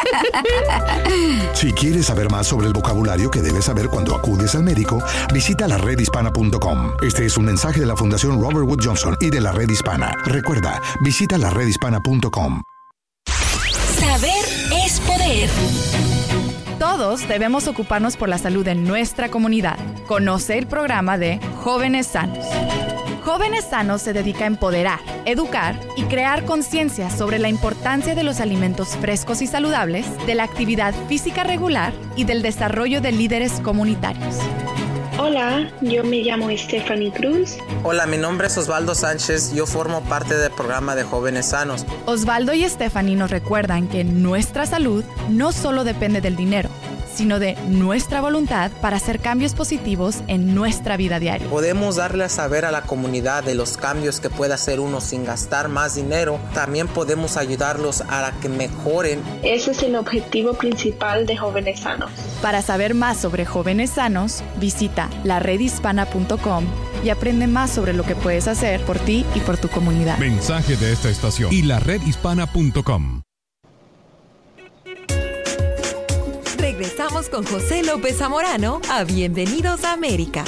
F: Si quieres saber más sobre el vocabulario que debes saber cuando acudes al médico, visita laredhispana.com. Este es un mensaje de la Fundación Robert Wood Johnson y de la Red Hispana. Recuerda, visita laredhispana.com.
A: Saber es poder.
G: Todos debemos ocuparnos por la salud de nuestra comunidad. Conoce el programa de Jóvenes Sanos. Jóvenes Sanos se dedica a empoderar, educar y crear conciencia sobre la importancia de los alimentos frescos y saludables, de la actividad física regular y del desarrollo de líderes comunitarios.
L: Hola, yo me llamo Stephanie Cruz.
M: Hola, mi nombre es Osvaldo Sánchez. Yo formo parte del programa de Jóvenes Sanos.
G: Osvaldo y Stephanie nos recuerdan que nuestra salud no solo depende del dinero, sino de nuestra voluntad para hacer cambios positivos en nuestra vida diaria.
M: Podemos darle a saber a la comunidad de los cambios que puede hacer uno sin gastar más dinero. También podemos ayudarlos a que mejoren.
L: Ese es el objetivo principal de Jóvenes Sanos.
G: Para saber más sobre Jóvenes Sanos, visita laredhispana.com y aprende más sobre lo que puedes hacer por ti y por tu comunidad.
I: Mensaje de esta estación y laredhispana.com.
A: Regresamos con José López Zamorano a Bienvenidos a América.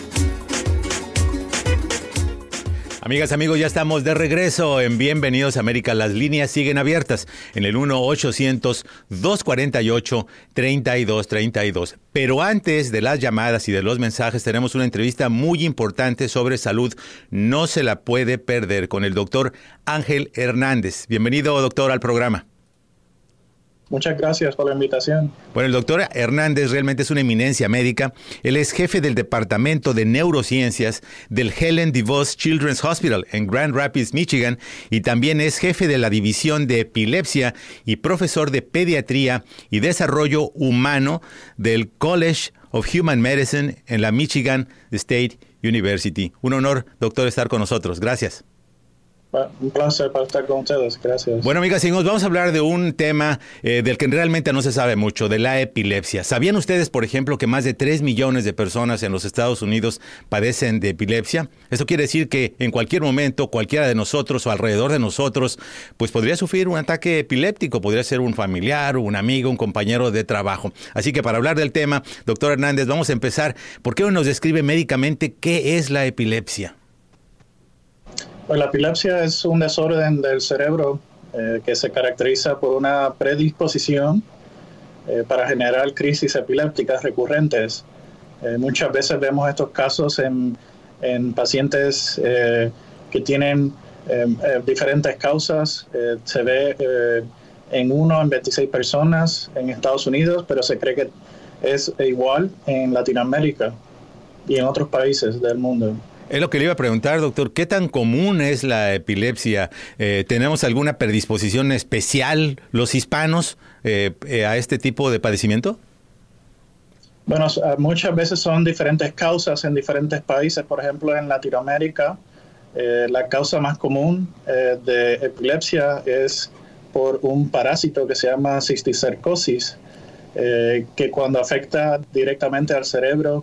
B: Amigas, amigos, ya estamos de regreso en Bienvenidos a América. Las líneas siguen abiertas en el 1-800-248-3232. Pero antes de las llamadas y de los mensajes, tenemos una entrevista muy importante sobre salud. No se la puede perder con el doctor Ángel Hernández. Bienvenido, doctor, al programa.
N: Muchas gracias por la invitación.
B: Bueno, el doctor Hernández realmente es una eminencia médica. Él es jefe del Departamento de Neurociencias del Helen DeVos Children's Hospital en Grand Rapids, Michigan, y también es jefe de la División de Epilepsia y profesor de Pediatría y Desarrollo Humano del College of Human Medicine en la Michigan State University. Un honor, doctor, estar con nosotros. Gracias.
N: Un placer para estar con ustedes, gracias.
B: Bueno, amigas y amigos, vamos a hablar de un tema del que realmente no se sabe mucho, de la epilepsia. ¿Sabían ustedes, por ejemplo, que más de 3 millones de personas en los Estados Unidos padecen de epilepsia? Esto quiere decir que en cualquier momento, cualquiera de nosotros o alrededor de nosotros, pues podría sufrir un ataque epiléptico, podría ser un familiar, un amigo, un compañero de trabajo. Así que para hablar del tema, doctor Hernández, vamos a empezar. ¿Por qué nos describe médicamente qué es la epilepsia?
N: Pues la epilepsia es un desorden del cerebro que se caracteriza por una predisposición para generar crisis epilépticas recurrentes. Muchas veces vemos estos casos en pacientes que tienen diferentes causas. Se ve en 1 en 26 personas en Estados Unidos, pero se cree que es igual en Latinoamérica y en otros países del mundo.
B: Es lo que le iba a preguntar, doctor. ¿Qué tan común es la epilepsia? ¿Tenemos alguna predisposición especial los hispanos a este tipo de padecimiento?
N: Bueno, muchas veces son diferentes causas en diferentes países. Por ejemplo, en Latinoamérica, la causa más común de epilepsia es por un parásito que se llama cisticercosis, que cuando afecta directamente al cerebro,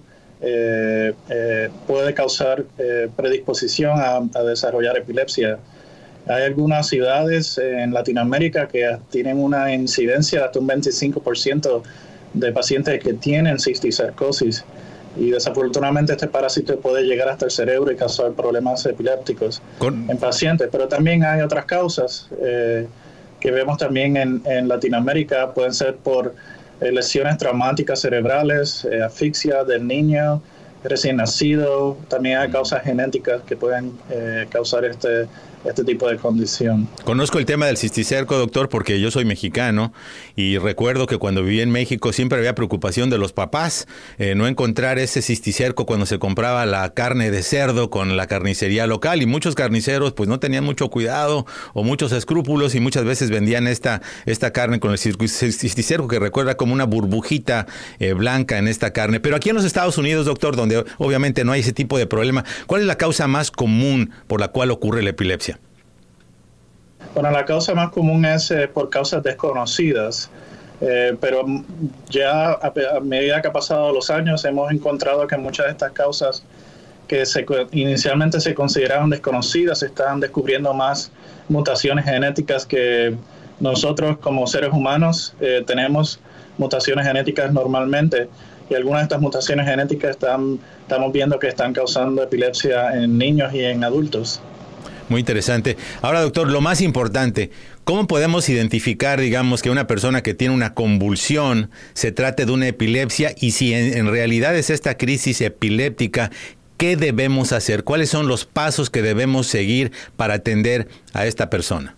N: puede causar predisposición a desarrollar epilepsia. Hay algunas ciudades en Latinoamérica que tienen una incidencia de hasta un 25% de pacientes que tienen cisticercosis, y desafortunadamente este parásito puede llegar hasta el cerebro y causar problemas epilépticos en pacientes. Pero también hay otras causas que vemos también en Latinoamérica. Pueden ser por lesiones traumáticas cerebrales, asfixia del niño recién nacido. También hay causas genéticas que pueden causar este tipo de condición.
B: Conozco el tema del cisticerco, doctor, porque yo soy mexicano y recuerdo que cuando viví en México siempre había preocupación de los papás no encontrar ese cisticerco cuando se compraba la carne de cerdo con la carnicería local, y muchos carniceros pues no tenían mucho cuidado o muchos escrúpulos y muchas veces vendían esta carne con el cisticerco, que recuerda como una burbujita blanca en esta carne. Pero aquí en los Estados Unidos, doctor, donde obviamente no hay ese tipo de problema, ¿cuál es la causa más común por la cual ocurre la epilepsia?
N: Bueno, la causa más común es por causas desconocidas, pero ya a medida que han pasado los años hemos encontrado que muchas de estas causas que inicialmente se consideraban desconocidas están descubriendo más mutaciones genéticas que nosotros como seres humanos tenemos mutaciones genéticas normalmente, y algunas de estas mutaciones genéticas estamos viendo que están causando epilepsia en niños y en adultos.
B: Muy interesante. Ahora, doctor, lo más importante, ¿cómo podemos identificar, digamos, que una persona que tiene una convulsión se trate de una epilepsia? Y si en realidad es esta crisis epiléptica, ¿qué debemos hacer? ¿Cuáles son los pasos que debemos seguir para atender a esta persona?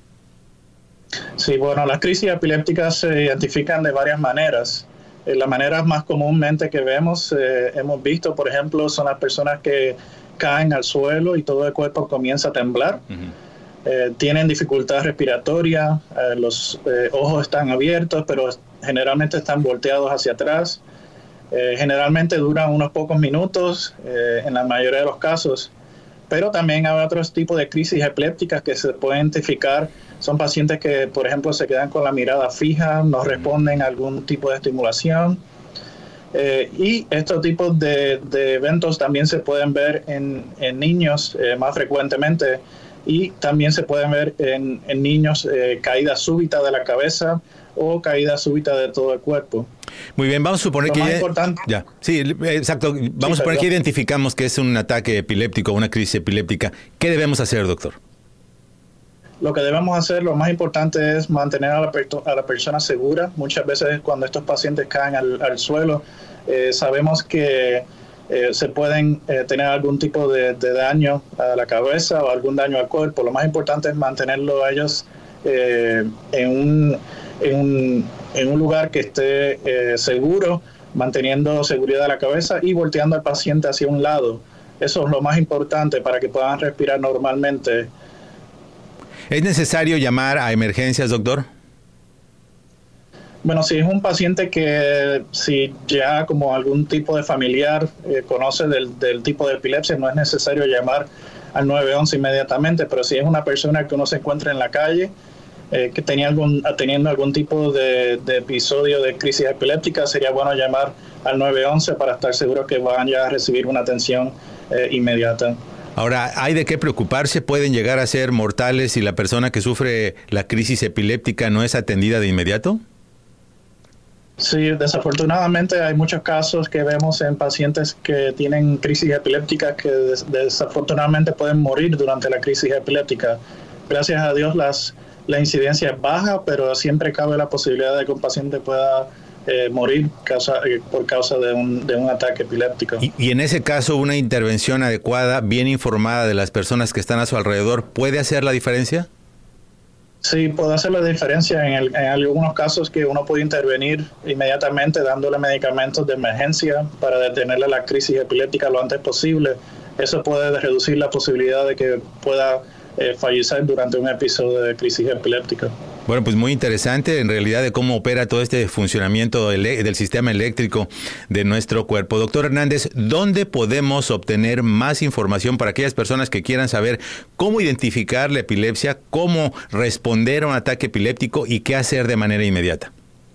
N: Sí, bueno, las crisis epilépticas se identifican de varias maneras. Las maneras más comúnmente que hemos visto, por ejemplo, son las personas que caen al suelo y todo el cuerpo comienza a temblar. Tienen dificultad respiratoria, los ojos están abiertos, pero generalmente están volteados hacia atrás. Generalmente duran unos pocos minutos en la mayoría de los casos, pero también hay otros tipos de crisis epilépticas que se pueden identificar. Son pacientes que, por ejemplo, se quedan con la mirada fija, no responden a algún tipo de estimulación. Y estos tipos de eventos también se pueden ver en niños más frecuentemente, y también se pueden ver en niños caída súbita de la cabeza o caída súbita de todo el cuerpo.
B: Muy bien, vamos a suponer que
N: ya...
B: Sí, exacto. Vamos a suponer que identificamos que es un ataque epiléptico, una crisis epiléptica. ¿Qué debemos hacer, doctor?
N: Lo que debemos hacer, lo más importante es mantener a la persona segura. Muchas veces cuando estos pacientes caen al suelo, sabemos que se pueden tener algún tipo de daño a la cabeza o algún daño al cuerpo. Lo más importante es mantenerlo a ellos en un lugar que esté seguro, manteniendo seguridad de la cabeza y volteando al paciente hacia un lado. Eso es lo más importante para que puedan respirar normalmente.
B: ¿Es necesario llamar a emergencias, doctor?
N: Bueno, si es un paciente que si ya como algún tipo de familiar conoce del tipo de epilepsia, no es necesario llamar al 911 inmediatamente, pero si es una persona que uno se encuentra en la calle, que teniendo algún tipo de episodio de crisis epiléptica, sería bueno llamar al 911 para estar seguro que van ya a recibir una atención inmediata.
B: Ahora, ¿hay de qué preocuparse? ¿Pueden llegar a ser mortales si la persona que sufre la crisis epiléptica no es atendida de inmediato?
N: Sí, desafortunadamente hay muchos casos que vemos en pacientes que tienen crisis epilépticas que desafortunadamente pueden morir durante la crisis epiléptica. Gracias a Dios la incidencia es baja, pero siempre cabe la posibilidad de que un paciente pueda morir por causa de un ataque epiléptico.
B: Y en ese caso, una intervención adecuada, bien informada de las personas que están a su alrededor, ¿puede hacer la diferencia?
N: Sí, puede hacer la diferencia en algunos casos que uno puede intervenir inmediatamente dándole medicamentos de emergencia para detenerle la crisis epiléptica lo antes posible. Eso puede reducir la posibilidad de que pueda fallecer durante un episodio de crisis epiléptica.
B: Bueno, pues muy interesante en realidad de cómo opera todo este funcionamiento del sistema eléctrico de nuestro cuerpo. Doctor Hernández, ¿dónde podemos obtener más información para aquellas personas que quieran saber cómo identificar la epilepsia, cómo responder a un ataque epiléptico y qué hacer de manera inmediata?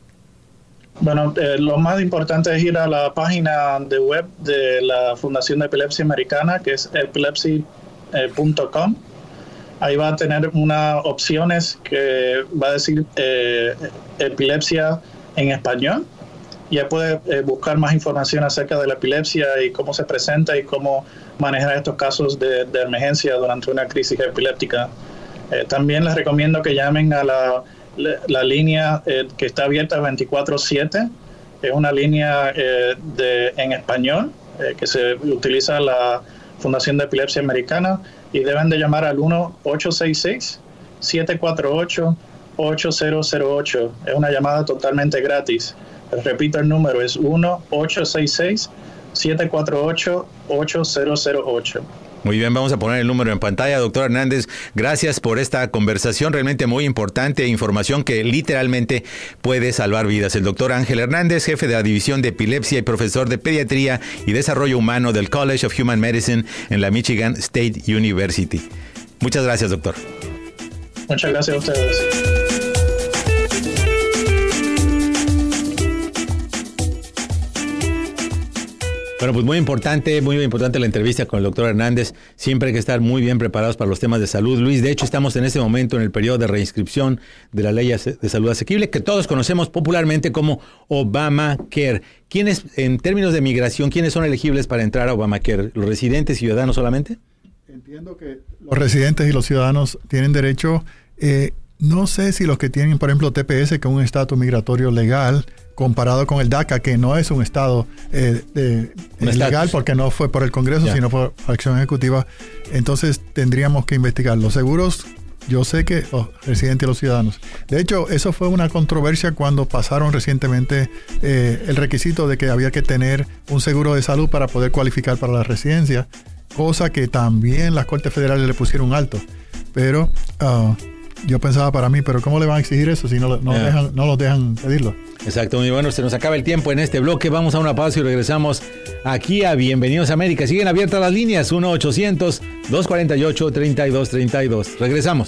N: Bueno, lo más importante es ir a la página de web de la Fundación de Epilepsia Americana, que es epilepsy.com. Ahí va a tener unas opciones que va a decir epilepsia en español. Ya puede buscar más información acerca de la epilepsia y cómo se presenta y cómo manejar estos casos de emergencia durante una crisis epiléptica. También les recomiendo que llamen a la línea que está abierta 24/7. Es una línea en español que se utiliza la Fundación de Epilepsia Americana, y deben de llamar al 1-866-748-8008. Es una llamada totalmente gratis. Les repito el número, es 1-866-748-8008.
B: Muy bien, vamos a poner el número en pantalla. Doctor Hernández, gracias por esta conversación realmente muy importante, información que literalmente puede salvar vidas. El doctor Ángel Hernández, jefe de la División de Epilepsia y profesor de Pediatría y Desarrollo Humano del College of Human Medicine en la Michigan State University. Muchas gracias, doctor.
N: Muchas gracias a ustedes.
B: Bueno, pues muy importante la entrevista con el doctor Hernández. Siempre hay que estar muy bien preparados para los temas de salud. Luis, de hecho, estamos en este momento en el periodo de reinscripción de la Ley de Salud Asequible, que todos conocemos popularmente como Obamacare. ¿Quiénes, en términos de migración, quiénes son elegibles para entrar a Obamacare? ¿Los residentes y ciudadanos solamente?
C: Entiendo que los residentes y los ciudadanos tienen derecho. No sé si los que tienen, por ejemplo, TPS, que es un estatus migratorio legal, comparado con el DACA, que no es un estado legal porque no fue por el Congreso, sino por acción ejecutiva. Entonces tendríamos que investigar. Los seguros, yo sé que los residentes y los ciudadanos. De hecho, eso fue una controversia cuando pasaron recientemente el requisito de que había que tener un seguro de salud para poder cualificar para la residencia, cosa que también las Cortes Federales le pusieron alto. Pero yo pensaba para mí, pero ¿cómo le van a exigir eso si no los dejan pedirlo?
B: Exacto, muy bueno, se nos acaba el tiempo en este bloque. Vamos a una pausa y regresamos aquí a Bienvenidos a América. Siguen abiertas las líneas 1-800-248-3232. Regresamos.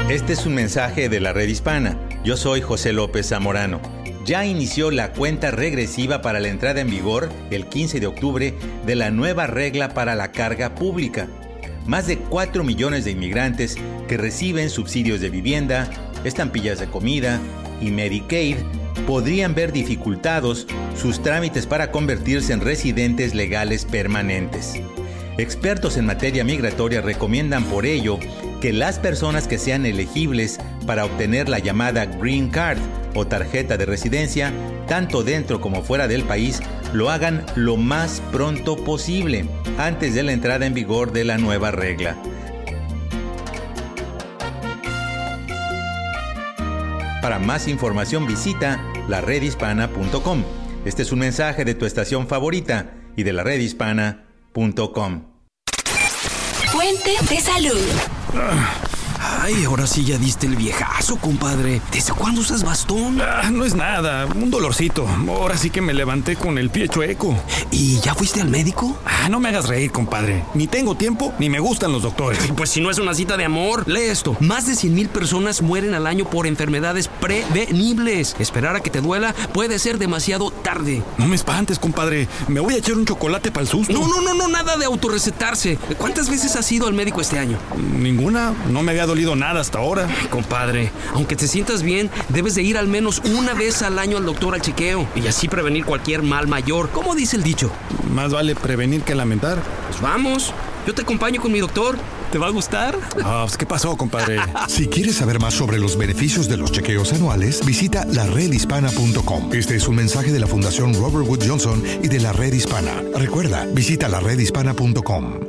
B: Este es un mensaje de la Red Hispana. Yo soy José López Zamorano. Ya inició la cuenta regresiva para la entrada en vigor el 15 de octubre de la nueva regla para la carga pública. Más de 4 millones de inmigrantes que reciben subsidios de vivienda, estampillas de comida y Medicaid podrían ver dificultados sus trámites para convertirse en residentes legales permanentes. Expertos en materia migratoria recomiendan por ello que las personas que sean elegibles para obtener la llamada Green Card o tarjeta de residencia, tanto dentro como fuera del país, lo hagan lo más pronto posible, antes de la entrada en vigor de la nueva regla. Para más información visita laredhispana.com. Este es un mensaje de tu estación favorita y de laredhispana.com.
O: Fuente de salud.
D: Ay, ahora sí ya diste el viejazo, compadre. ¿Desde cuándo usas bastón?
E: No es nada, un dolorcito. Ahora sí que me levanté con el pie chueco.
D: ¿Y ya fuiste al médico?
E: No me hagas reír, compadre. Ni tengo tiempo, ni me gustan los doctores.
D: Pues si no es una cita de amor, lee esto. Más de 100,000 personas mueren al año por enfermedades prevenibles. Esperar a que te duela puede ser demasiado tarde.
E: No me espantes, compadre. Me voy a echar un chocolate para el susto.
D: No, nada de autorrecetarse. ¿Cuántas veces has ido al médico este año?
E: Ninguna. No me había dolido nada hasta ahora.
D: Ay, compadre, aunque te sientas bien, debes de ir al menos una vez al año al doctor al chequeo y así prevenir cualquier mal mayor. ¿Cómo dice el dicho?
E: Más vale prevenir que lamentar.
D: Pues vamos, yo te acompaño con mi doctor. ¿Te va a gustar?
E: Pues, ¿qué pasó, compadre?
F: Si quieres saber más sobre los beneficios de los chequeos anuales, visita laredhispana.com. Este es un mensaje de la Fundación Robert Wood Johnson y de la Red Hispana. Recuerda, visita laredhispana.com.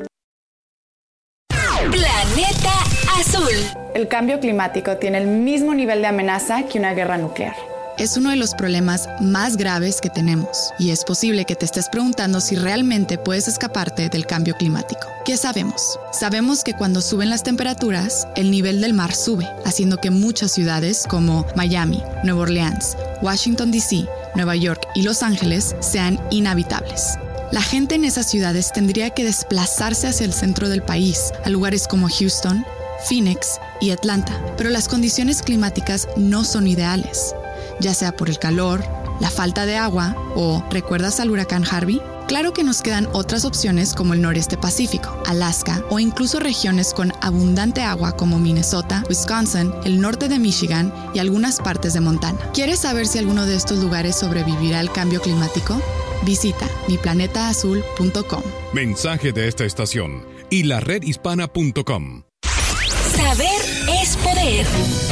O: Planeta Azul.
G: El cambio climático tiene el mismo nivel de amenaza que una guerra nuclear.
H: Es uno de los problemas más graves que tenemos y es posible que te estés preguntando si realmente puedes escaparte del cambio climático. ¿Qué sabemos? Sabemos que cuando suben las temperaturas, el nivel del mar sube, haciendo que muchas ciudades como Miami, Nueva Orleans, Washington D.C., Nueva York y Los Ángeles sean inhabitables. La gente en esas ciudades tendría que desplazarse hacia el centro del país, a lugares como Houston, Phoenix y Atlanta, pero las condiciones climáticas no son ideales, ya sea por el calor, la falta de agua o ¿recuerdas al huracán Harvey? Claro que nos quedan otras opciones como el noreste pacífico, Alaska o incluso regiones con abundante agua como Minnesota, Wisconsin, el norte de Michigan y algunas partes de Montana. ¿Quieres saber si alguno de estos lugares sobrevivirá al cambio climático? Visita miplanetaazul.com.
I: Mensaje de esta estación y laredhispana.com.
O: Saber es poder.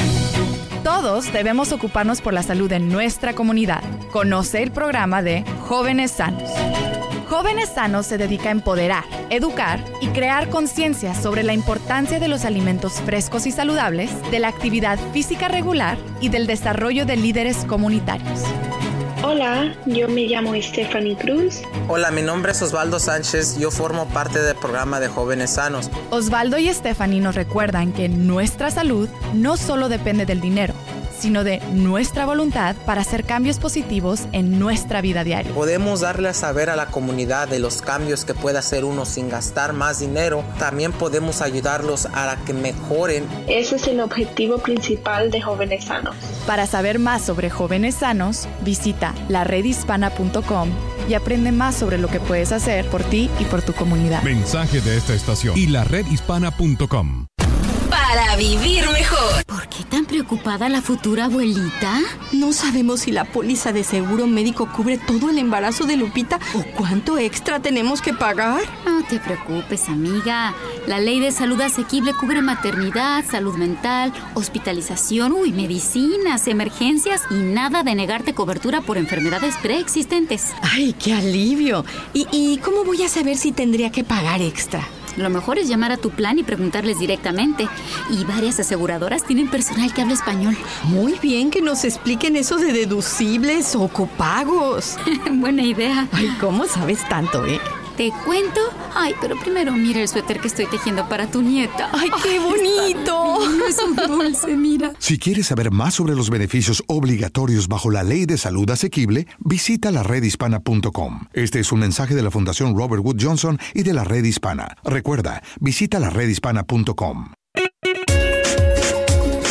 G: Todos debemos ocuparnos por la salud de nuestra comunidad. Conoce el programa de Jóvenes Sanos. Jóvenes Sanos se dedica a empoderar, educar y crear conciencia sobre la importancia de los alimentos frescos y saludables, de la actividad física regular y del desarrollo de líderes comunitarios.
L: Hola, yo me llamo Stephanie Cruz.
M: Hola, mi nombre es Osvaldo Sánchez. Yo formo parte del programa de Jóvenes Sanos.
G: Osvaldo y Stephanie nos recuerdan que nuestra salud no solo depende del dinero, sino de nuestra voluntad para hacer cambios positivos en nuestra vida diaria.
M: Podemos darle a saber a la comunidad de los cambios que puede hacer uno sin gastar más dinero. También podemos ayudarlos a que mejoren.
L: Ese es el objetivo principal de Jóvenes Sanos.
G: Para saber más sobre Jóvenes Sanos, visita laredhispana.com y aprende más sobre lo que puedes hacer por ti y por tu comunidad.
I: Mensaje de esta estación y laredhispana.com.
O: Para vivir mejor.
J: ¿Por qué tan preocupada la futura abuelita?
K: No sabemos si la póliza de seguro médico cubre todo el embarazo de Lupita o cuánto extra tenemos que pagar.
J: No te preocupes, amiga. La Ley de Salud Asequible cubre maternidad, salud mental, hospitalización, medicinas, emergencias y nada de negarte cobertura por enfermedades preexistentes.
K: ¡Ay, qué alivio! ¿Y cómo voy a saber si tendría que pagar extra?
J: Lo mejor es llamar a tu plan y preguntarles directamente. Y varias aseguradoras tienen personal que habla español.
K: Muy bien que nos expliquen eso de deducibles o copagos.
J: Buena idea.
K: Ay, ¿cómo sabes tanto,
J: ¿Te cuento? Ay, pero primero mira el suéter que estoy tejiendo para tu nieta.
K: ¡Ay, qué bonito!
J: Es un dulce, mira.
F: Si quieres saber más sobre los beneficios obligatorios bajo la Ley de Salud Asequible, visita laredhispana.com. Este es un mensaje de la Fundación Robert Wood Johnson y de la Red Hispana. Recuerda, visita laredhispana.com.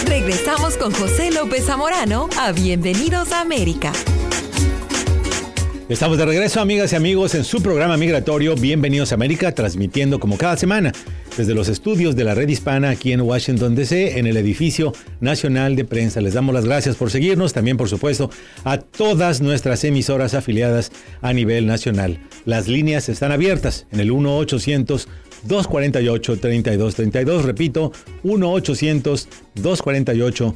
A: Regresamos con José López Zamorano a Bienvenidos a América.
B: Estamos de regreso, amigas y amigos, en su programa migratorio Bienvenidos a América, transmitiendo como cada semana desde los estudios de la Red Hispana aquí en Washington, D.C., en el edificio nacional de prensa. Les damos las gracias por seguirnos, también por supuesto a todas nuestras emisoras afiliadas a nivel nacional. Las líneas están abiertas en el 1-800-248-3232, repito, 1-800-248-3232.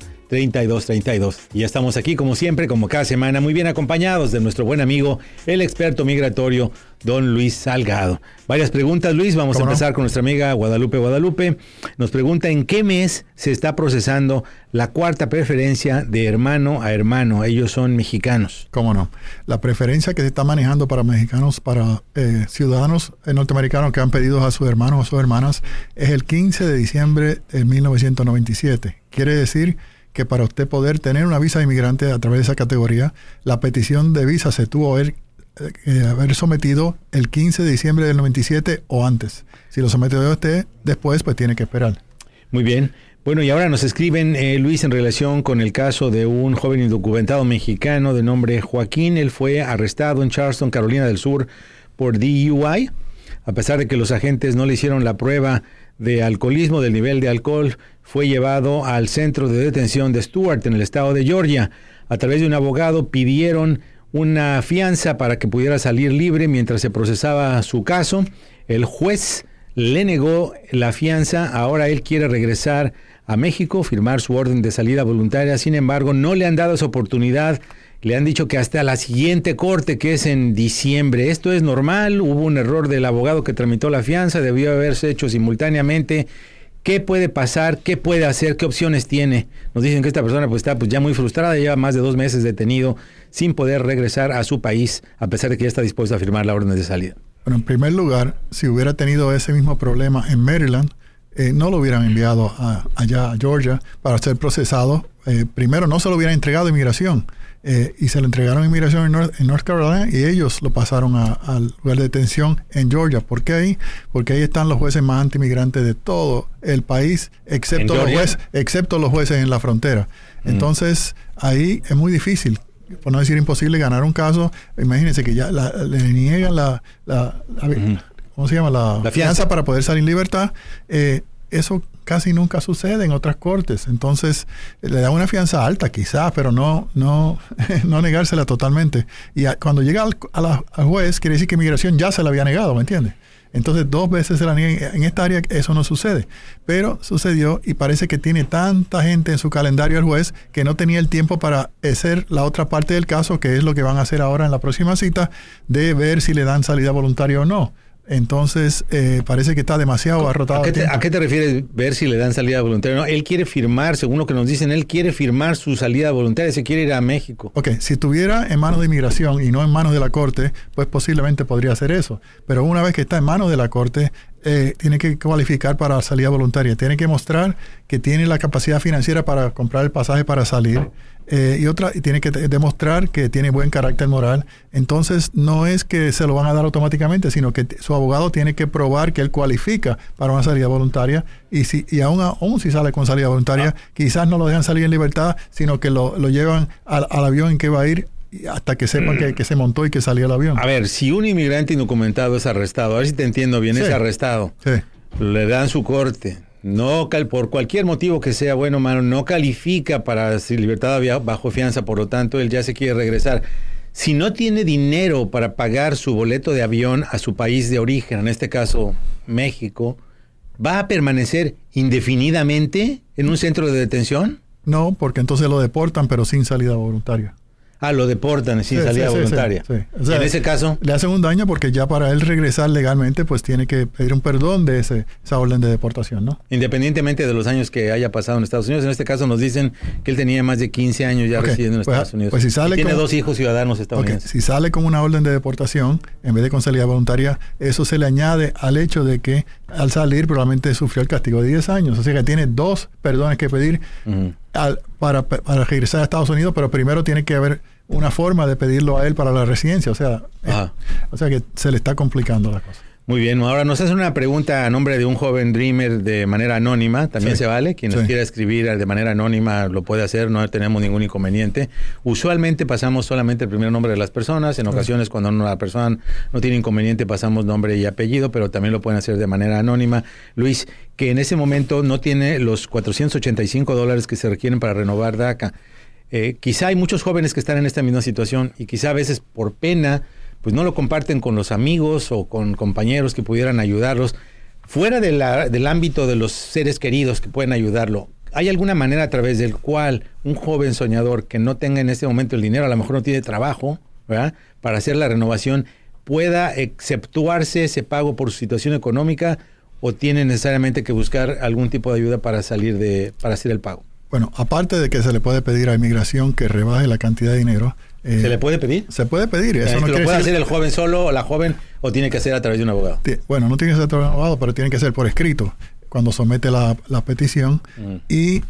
B: Y ya estamos aquí como siempre, como cada semana, muy bien acompañados de nuestro buen amigo, el experto migratorio, don Luis Salgado. Varias preguntas, Luis. Vamos a empezar con nuestra amiga Guadalupe. Nos pregunta en qué mes se está procesando la cuarta preferencia de hermano a hermano. Ellos son mexicanos.
C: ¿Cómo no? La preferencia que se está manejando para mexicanos, para ciudadanos norteamericanos que han pedido a sus hermanos o sus hermanas, es el 15 de diciembre de 1997. Quiere decir que para usted poder tener una visa de inmigrante a través de esa categoría, la petición de visa se tuvo haber sometido el 15 de diciembre del 97 o antes. Si lo sometió usted después, pues tiene que esperar.
B: Muy bien. Bueno, y ahora nos escriben, Luis, en relación con el caso de un joven indocumentado mexicano de nombre Joaquín. Él fue arrestado en Charleston, Carolina del Sur, por DUI. A pesar de que los agentes no le hicieron la prueba de alcoholismo, del nivel de alcohol, fue llevado al centro de detención de Stuart, en el estado de Georgia. A través de un abogado pidieron una fianza para que pudiera salir libre mientras se procesaba su caso. El juez le negó la fianza. Ahora él quiere regresar a México, firmar su orden de salida voluntaria. Sin embargo, no le han dado esa oportunidad. Le han dicho que hasta la siguiente corte, que es en diciembre. Esto es normal. Hubo un error del abogado que tramitó la fianza. Debió haberse hecho simultáneamente. ¿Qué puede pasar? ¿Qué puede hacer? ¿Qué opciones tiene? Nos dicen que esta persona está ya muy frustrada. Lleva más de 2 meses detenido sin poder regresar a su país, a pesar de que ya está dispuesto a firmar la orden de salida.
C: Bueno, en primer lugar, si hubiera tenido ese mismo problema en Maryland, no lo hubieran enviado allá a Georgia para ser procesado. Primero, no se lo hubieran entregado a inmigración. Y se lo entregaron a inmigración en North Carolina y ellos lo pasaron al lugar de detención en Georgia. ¿Por qué ahí? Porque ahí están los jueces más antimigrantes de todo el país, excepto los jueces en la frontera. Entonces, ahí es muy difícil, por no decir imposible, ganar un caso. Imagínense que ya le niegan ¿cómo se llama? La fianza para poder salir en libertad. Eso casi nunca sucede en otras cortes. Entonces, le dan una fianza alta quizás, pero no negársela totalmente. Y cuando llega al juez, quiere decir que inmigración ya se la había negado, ¿me entiendes? Entonces, 2 veces se la niegan. En esta área eso no sucede. Pero sucedió y parece que tiene tanta gente en su calendario el juez que no tenía el tiempo para hacer la otra parte del caso, que es lo que van a hacer ahora en la próxima cita, de ver si le dan salida voluntaria o no. Entonces, parece que está demasiado arrotado.
B: ¿A qué te refieres ver si le dan salida voluntaria? No, él quiere firmar, según lo que nos dicen, él quiere firmar su salida voluntaria, se quiere ir a México.
C: Ok, si estuviera en manos de inmigración y no en manos de la corte, pues posiblemente podría hacer eso. Pero una vez que está en manos de la corte, tiene que cualificar para salida voluntaria. Tiene que mostrar que tiene la capacidad financiera para comprar el pasaje para salir. Y tiene que demostrar que tiene buen carácter moral. Entonces, no es que se lo van a dar automáticamente, sino que su abogado tiene que probar que él cualifica para una salida voluntaria. Y aún si sale con salida voluntaria, quizás no lo dejan salir en libertad, sino que lo llevan al avión en que va a ir hasta que sepan que se montó y que salió el avión.
B: A ver, si un inmigrante indocumentado es arrestado, a ver si te entiendo bien, es arrestado, le dan su corte, no por cualquier motivo que sea, bueno, mano, no califica para libertad bajo fianza, por lo tanto, él ya se quiere regresar. Si no tiene dinero para pagar su boleto de avión a su país de origen, en este caso México, ¿va a permanecer indefinidamente en un centro de detención?
C: No, porque entonces lo deportan, pero sin salida voluntaria.
B: Lo deportan sin salida voluntaria.
C: Sí. O sea,
B: en ese caso,
C: le hacen un daño porque ya para él regresar legalmente, pues tiene que pedir un perdón de esa orden de deportación, ¿no?
B: Independientemente de los años que haya pasado en Estados Unidos. En este caso nos dicen que él tenía más de 15 años ya residiendo en Estados Unidos.
C: Pues si sale
B: tiene 2 hijos ciudadanos estadounidenses.
C: Si sale con una orden de deportación, en vez de con salida voluntaria, eso se le añade al hecho de que al salir probablemente sufrió el castigo de 10 años. O sea que tiene 2 perdones que pedir para regresar a Estados Unidos, pero primero tiene que haber una forma de pedirlo a él para la residencia. O sea que se le está complicando la cosa.
B: Muy bien, ahora nos hace una pregunta a nombre de un joven dreamer de manera anónima, también se vale, quien nos quiera escribir de manera anónima lo puede hacer, no tenemos ningún inconveniente. Usualmente pasamos solamente el primer nombre de las personas, en ocasiones cuando una persona no tiene inconveniente pasamos nombre y apellido, pero también lo pueden hacer de manera anónima. Luis, que en ese momento no tiene los $485 que se requieren para renovar DACA. Quizá hay muchos jóvenes que están en esta misma situación y quizá a veces por pena pues no lo comparten con los amigos o con compañeros que pudieran ayudarlos. Fuera del ámbito de los seres queridos que pueden ayudarlo, ¿hay alguna manera a través del cual un joven soñador que no tenga en este momento el dinero, a lo mejor no tiene trabajo, ¿verdad?, para hacer la renovación, pueda exceptuarse ese pago por su situación económica o tiene necesariamente que buscar algún tipo de ayuda para para hacer el pago?
C: Bueno, aparte de que se le puede pedir a inmigración que rebaje la cantidad de dinero.
B: ¿Se le puede pedir?
C: Se puede pedir.
B: Eso no ¿Lo puede hacer el joven solo o la joven o tiene que ser a través de un abogado?
C: Bueno, no tiene que ser a través de un abogado, pero tiene que ser por escrito cuando somete la petición. Y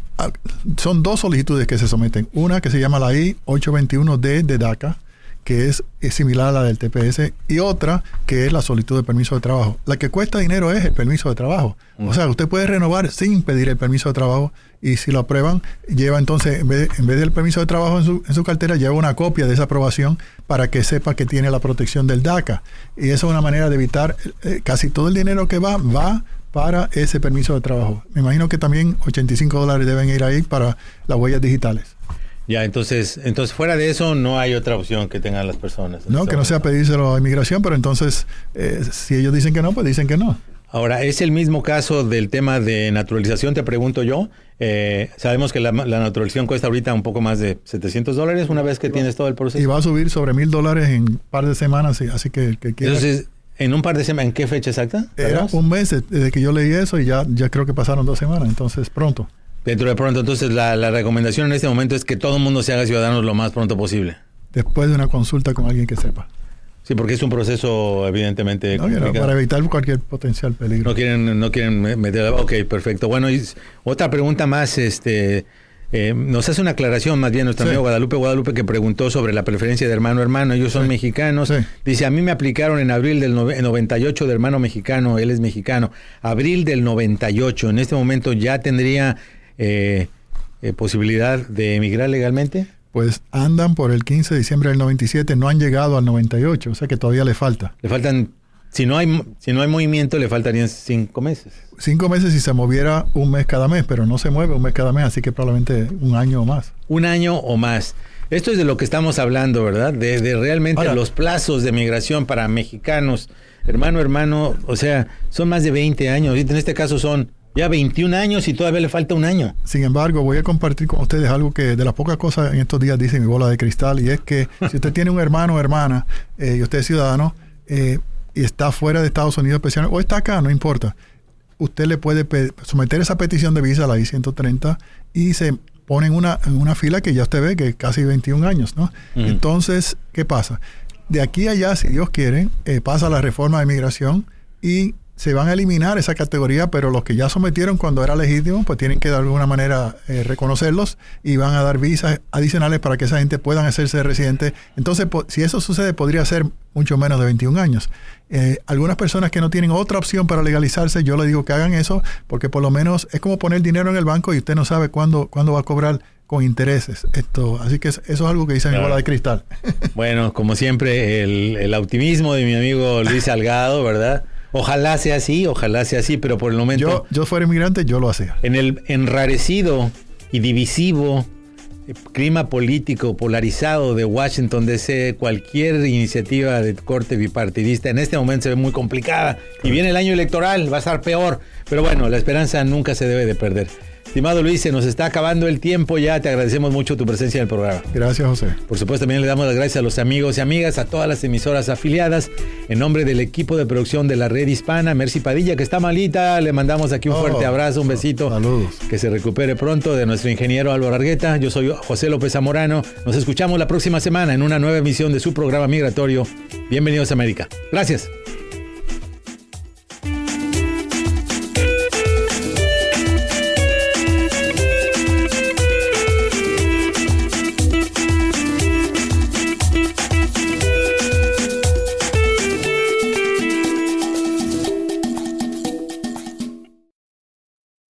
C: son 2 solicitudes que se someten. Una que se llama la I-821D de DACA, que es similar a la del TPS, y otra que es la solicitud de permiso de trabajo. La que cuesta dinero es el permiso de trabajo. O sea, usted puede renovar sin pedir el permiso de trabajo, y si lo aprueban, lleva entonces, en vez del permiso de trabajo en su cartera, lleva una copia de esa aprobación para que sepa que tiene la protección del DACA. Y eso es una manera de evitar casi todo el dinero que va para ese permiso de trabajo. Me imagino que también $85 deben ir ahí para las huellas digitales.
B: Ya, entonces fuera de eso no hay otra opción que tengan las personas.
C: No, que no sea pedírselo a inmigración, pero entonces si ellos dicen que no, pues dicen que no.
B: Ahora, ¿es el mismo caso del tema de naturalización? Te pregunto yo. Sabemos que la naturalización cuesta ahorita un poco más de $700 una vez que tienes todo el proceso.
C: Y va a subir sobre $1,000 en un par de semanas, así que quiera.
B: Entonces, ¿en un par de semanas? ¿En qué fecha exacta?
C: Era un mes desde que yo leí eso y ya creo que pasaron 2 semanas, entonces pronto.
B: Dentro de pronto, entonces la recomendación en este momento es que todo el mundo se haga ciudadano lo más pronto posible.
C: Después de una consulta con alguien que sepa.
B: Sí, porque es un proceso evidentemente complicado.
C: Para evitar cualquier potencial peligro.
B: No quieren meter... Ok, perfecto. Bueno, y otra pregunta más, nos hace una aclaración más bien nuestro amigo Guadalupe, que preguntó sobre la preferencia de hermano. Ellos son mexicanos. Sí. Dice, a mí me aplicaron en abril del 98 de hermano mexicano, él es mexicano. Abril del 98, en este momento ya tendría posibilidad de emigrar legalmente.
C: Pues andan por el 15 de diciembre del 97, no han llegado al 98, o sea que todavía le falta.
B: Le faltan, si no hay movimiento, le faltarían 5 meses.
C: 5 meses si se moviera un mes cada mes, pero no se mueve un mes cada mes, así que probablemente 1 año o más.
B: 1 año o más. Esto es de lo que estamos hablando, ¿verdad? De realmente ahora, los plazos de migración para mexicanos, hermano, o sea, son más de 20 años. En este caso son ya 21 años y todavía le falta 1 año.
C: Sin embargo, voy a compartir con ustedes algo que de las pocas cosas en estos días dice mi bola de cristal, y es que si usted tiene un hermano o hermana y usted es ciudadano y está fuera de Estados Unidos especialmente, o está acá, no importa, usted le puede someter esa petición de visa a la I-130 y se pone en una fila que ya usted ve que es casi 21 años, ¿no? Entonces, ¿qué pasa? De aquí a allá, si Dios quiere, pasa la reforma de migración y se van a eliminar esa categoría, pero los que ya sometieron cuando era legítimo, pues tienen que de alguna manera reconocerlos y van a dar visas adicionales para que esa gente puedan hacerse residente. Entonces, si eso sucede, podría ser mucho menos de 21 años. Algunas personas que no tienen otra opción para legalizarse, yo les digo que hagan eso, porque por lo menos es como poner dinero en el banco y usted no sabe cuándo va a cobrar con intereses. Así que eso es algo que dice mi bola de cristal.
B: Bueno, como siempre, el optimismo de mi amigo Luis Salgado, ¿verdad? Ojalá sea así, pero por el momento...
C: Yo fuera inmigrante, yo lo hacía.
B: En el enrarecido y divisivo clima político polarizado de Washington DC, cualquier iniciativa de corte bipartidista en este momento se ve muy complicada. Y viene el año electoral, va a estar peor. Pero bueno, la esperanza nunca se debe de perder. Estimado Luis, se nos está acabando el tiempo ya. Te agradecemos mucho tu presencia en el programa.
C: Gracias, José.
B: Por supuesto, también le damos las gracias a los amigos y amigas, a todas las emisoras afiliadas. En nombre del equipo de producción de la Red Hispana, Mercy Padilla, que está malita, le mandamos aquí un fuerte abrazo, un besito.
C: Saludos.
B: Que se recupere pronto, de nuestro ingeniero Álvaro Argueta. Yo soy José López Zamorano. Nos escuchamos la próxima semana en una nueva emisión de su programa migratorio. Bienvenidos a América. Gracias.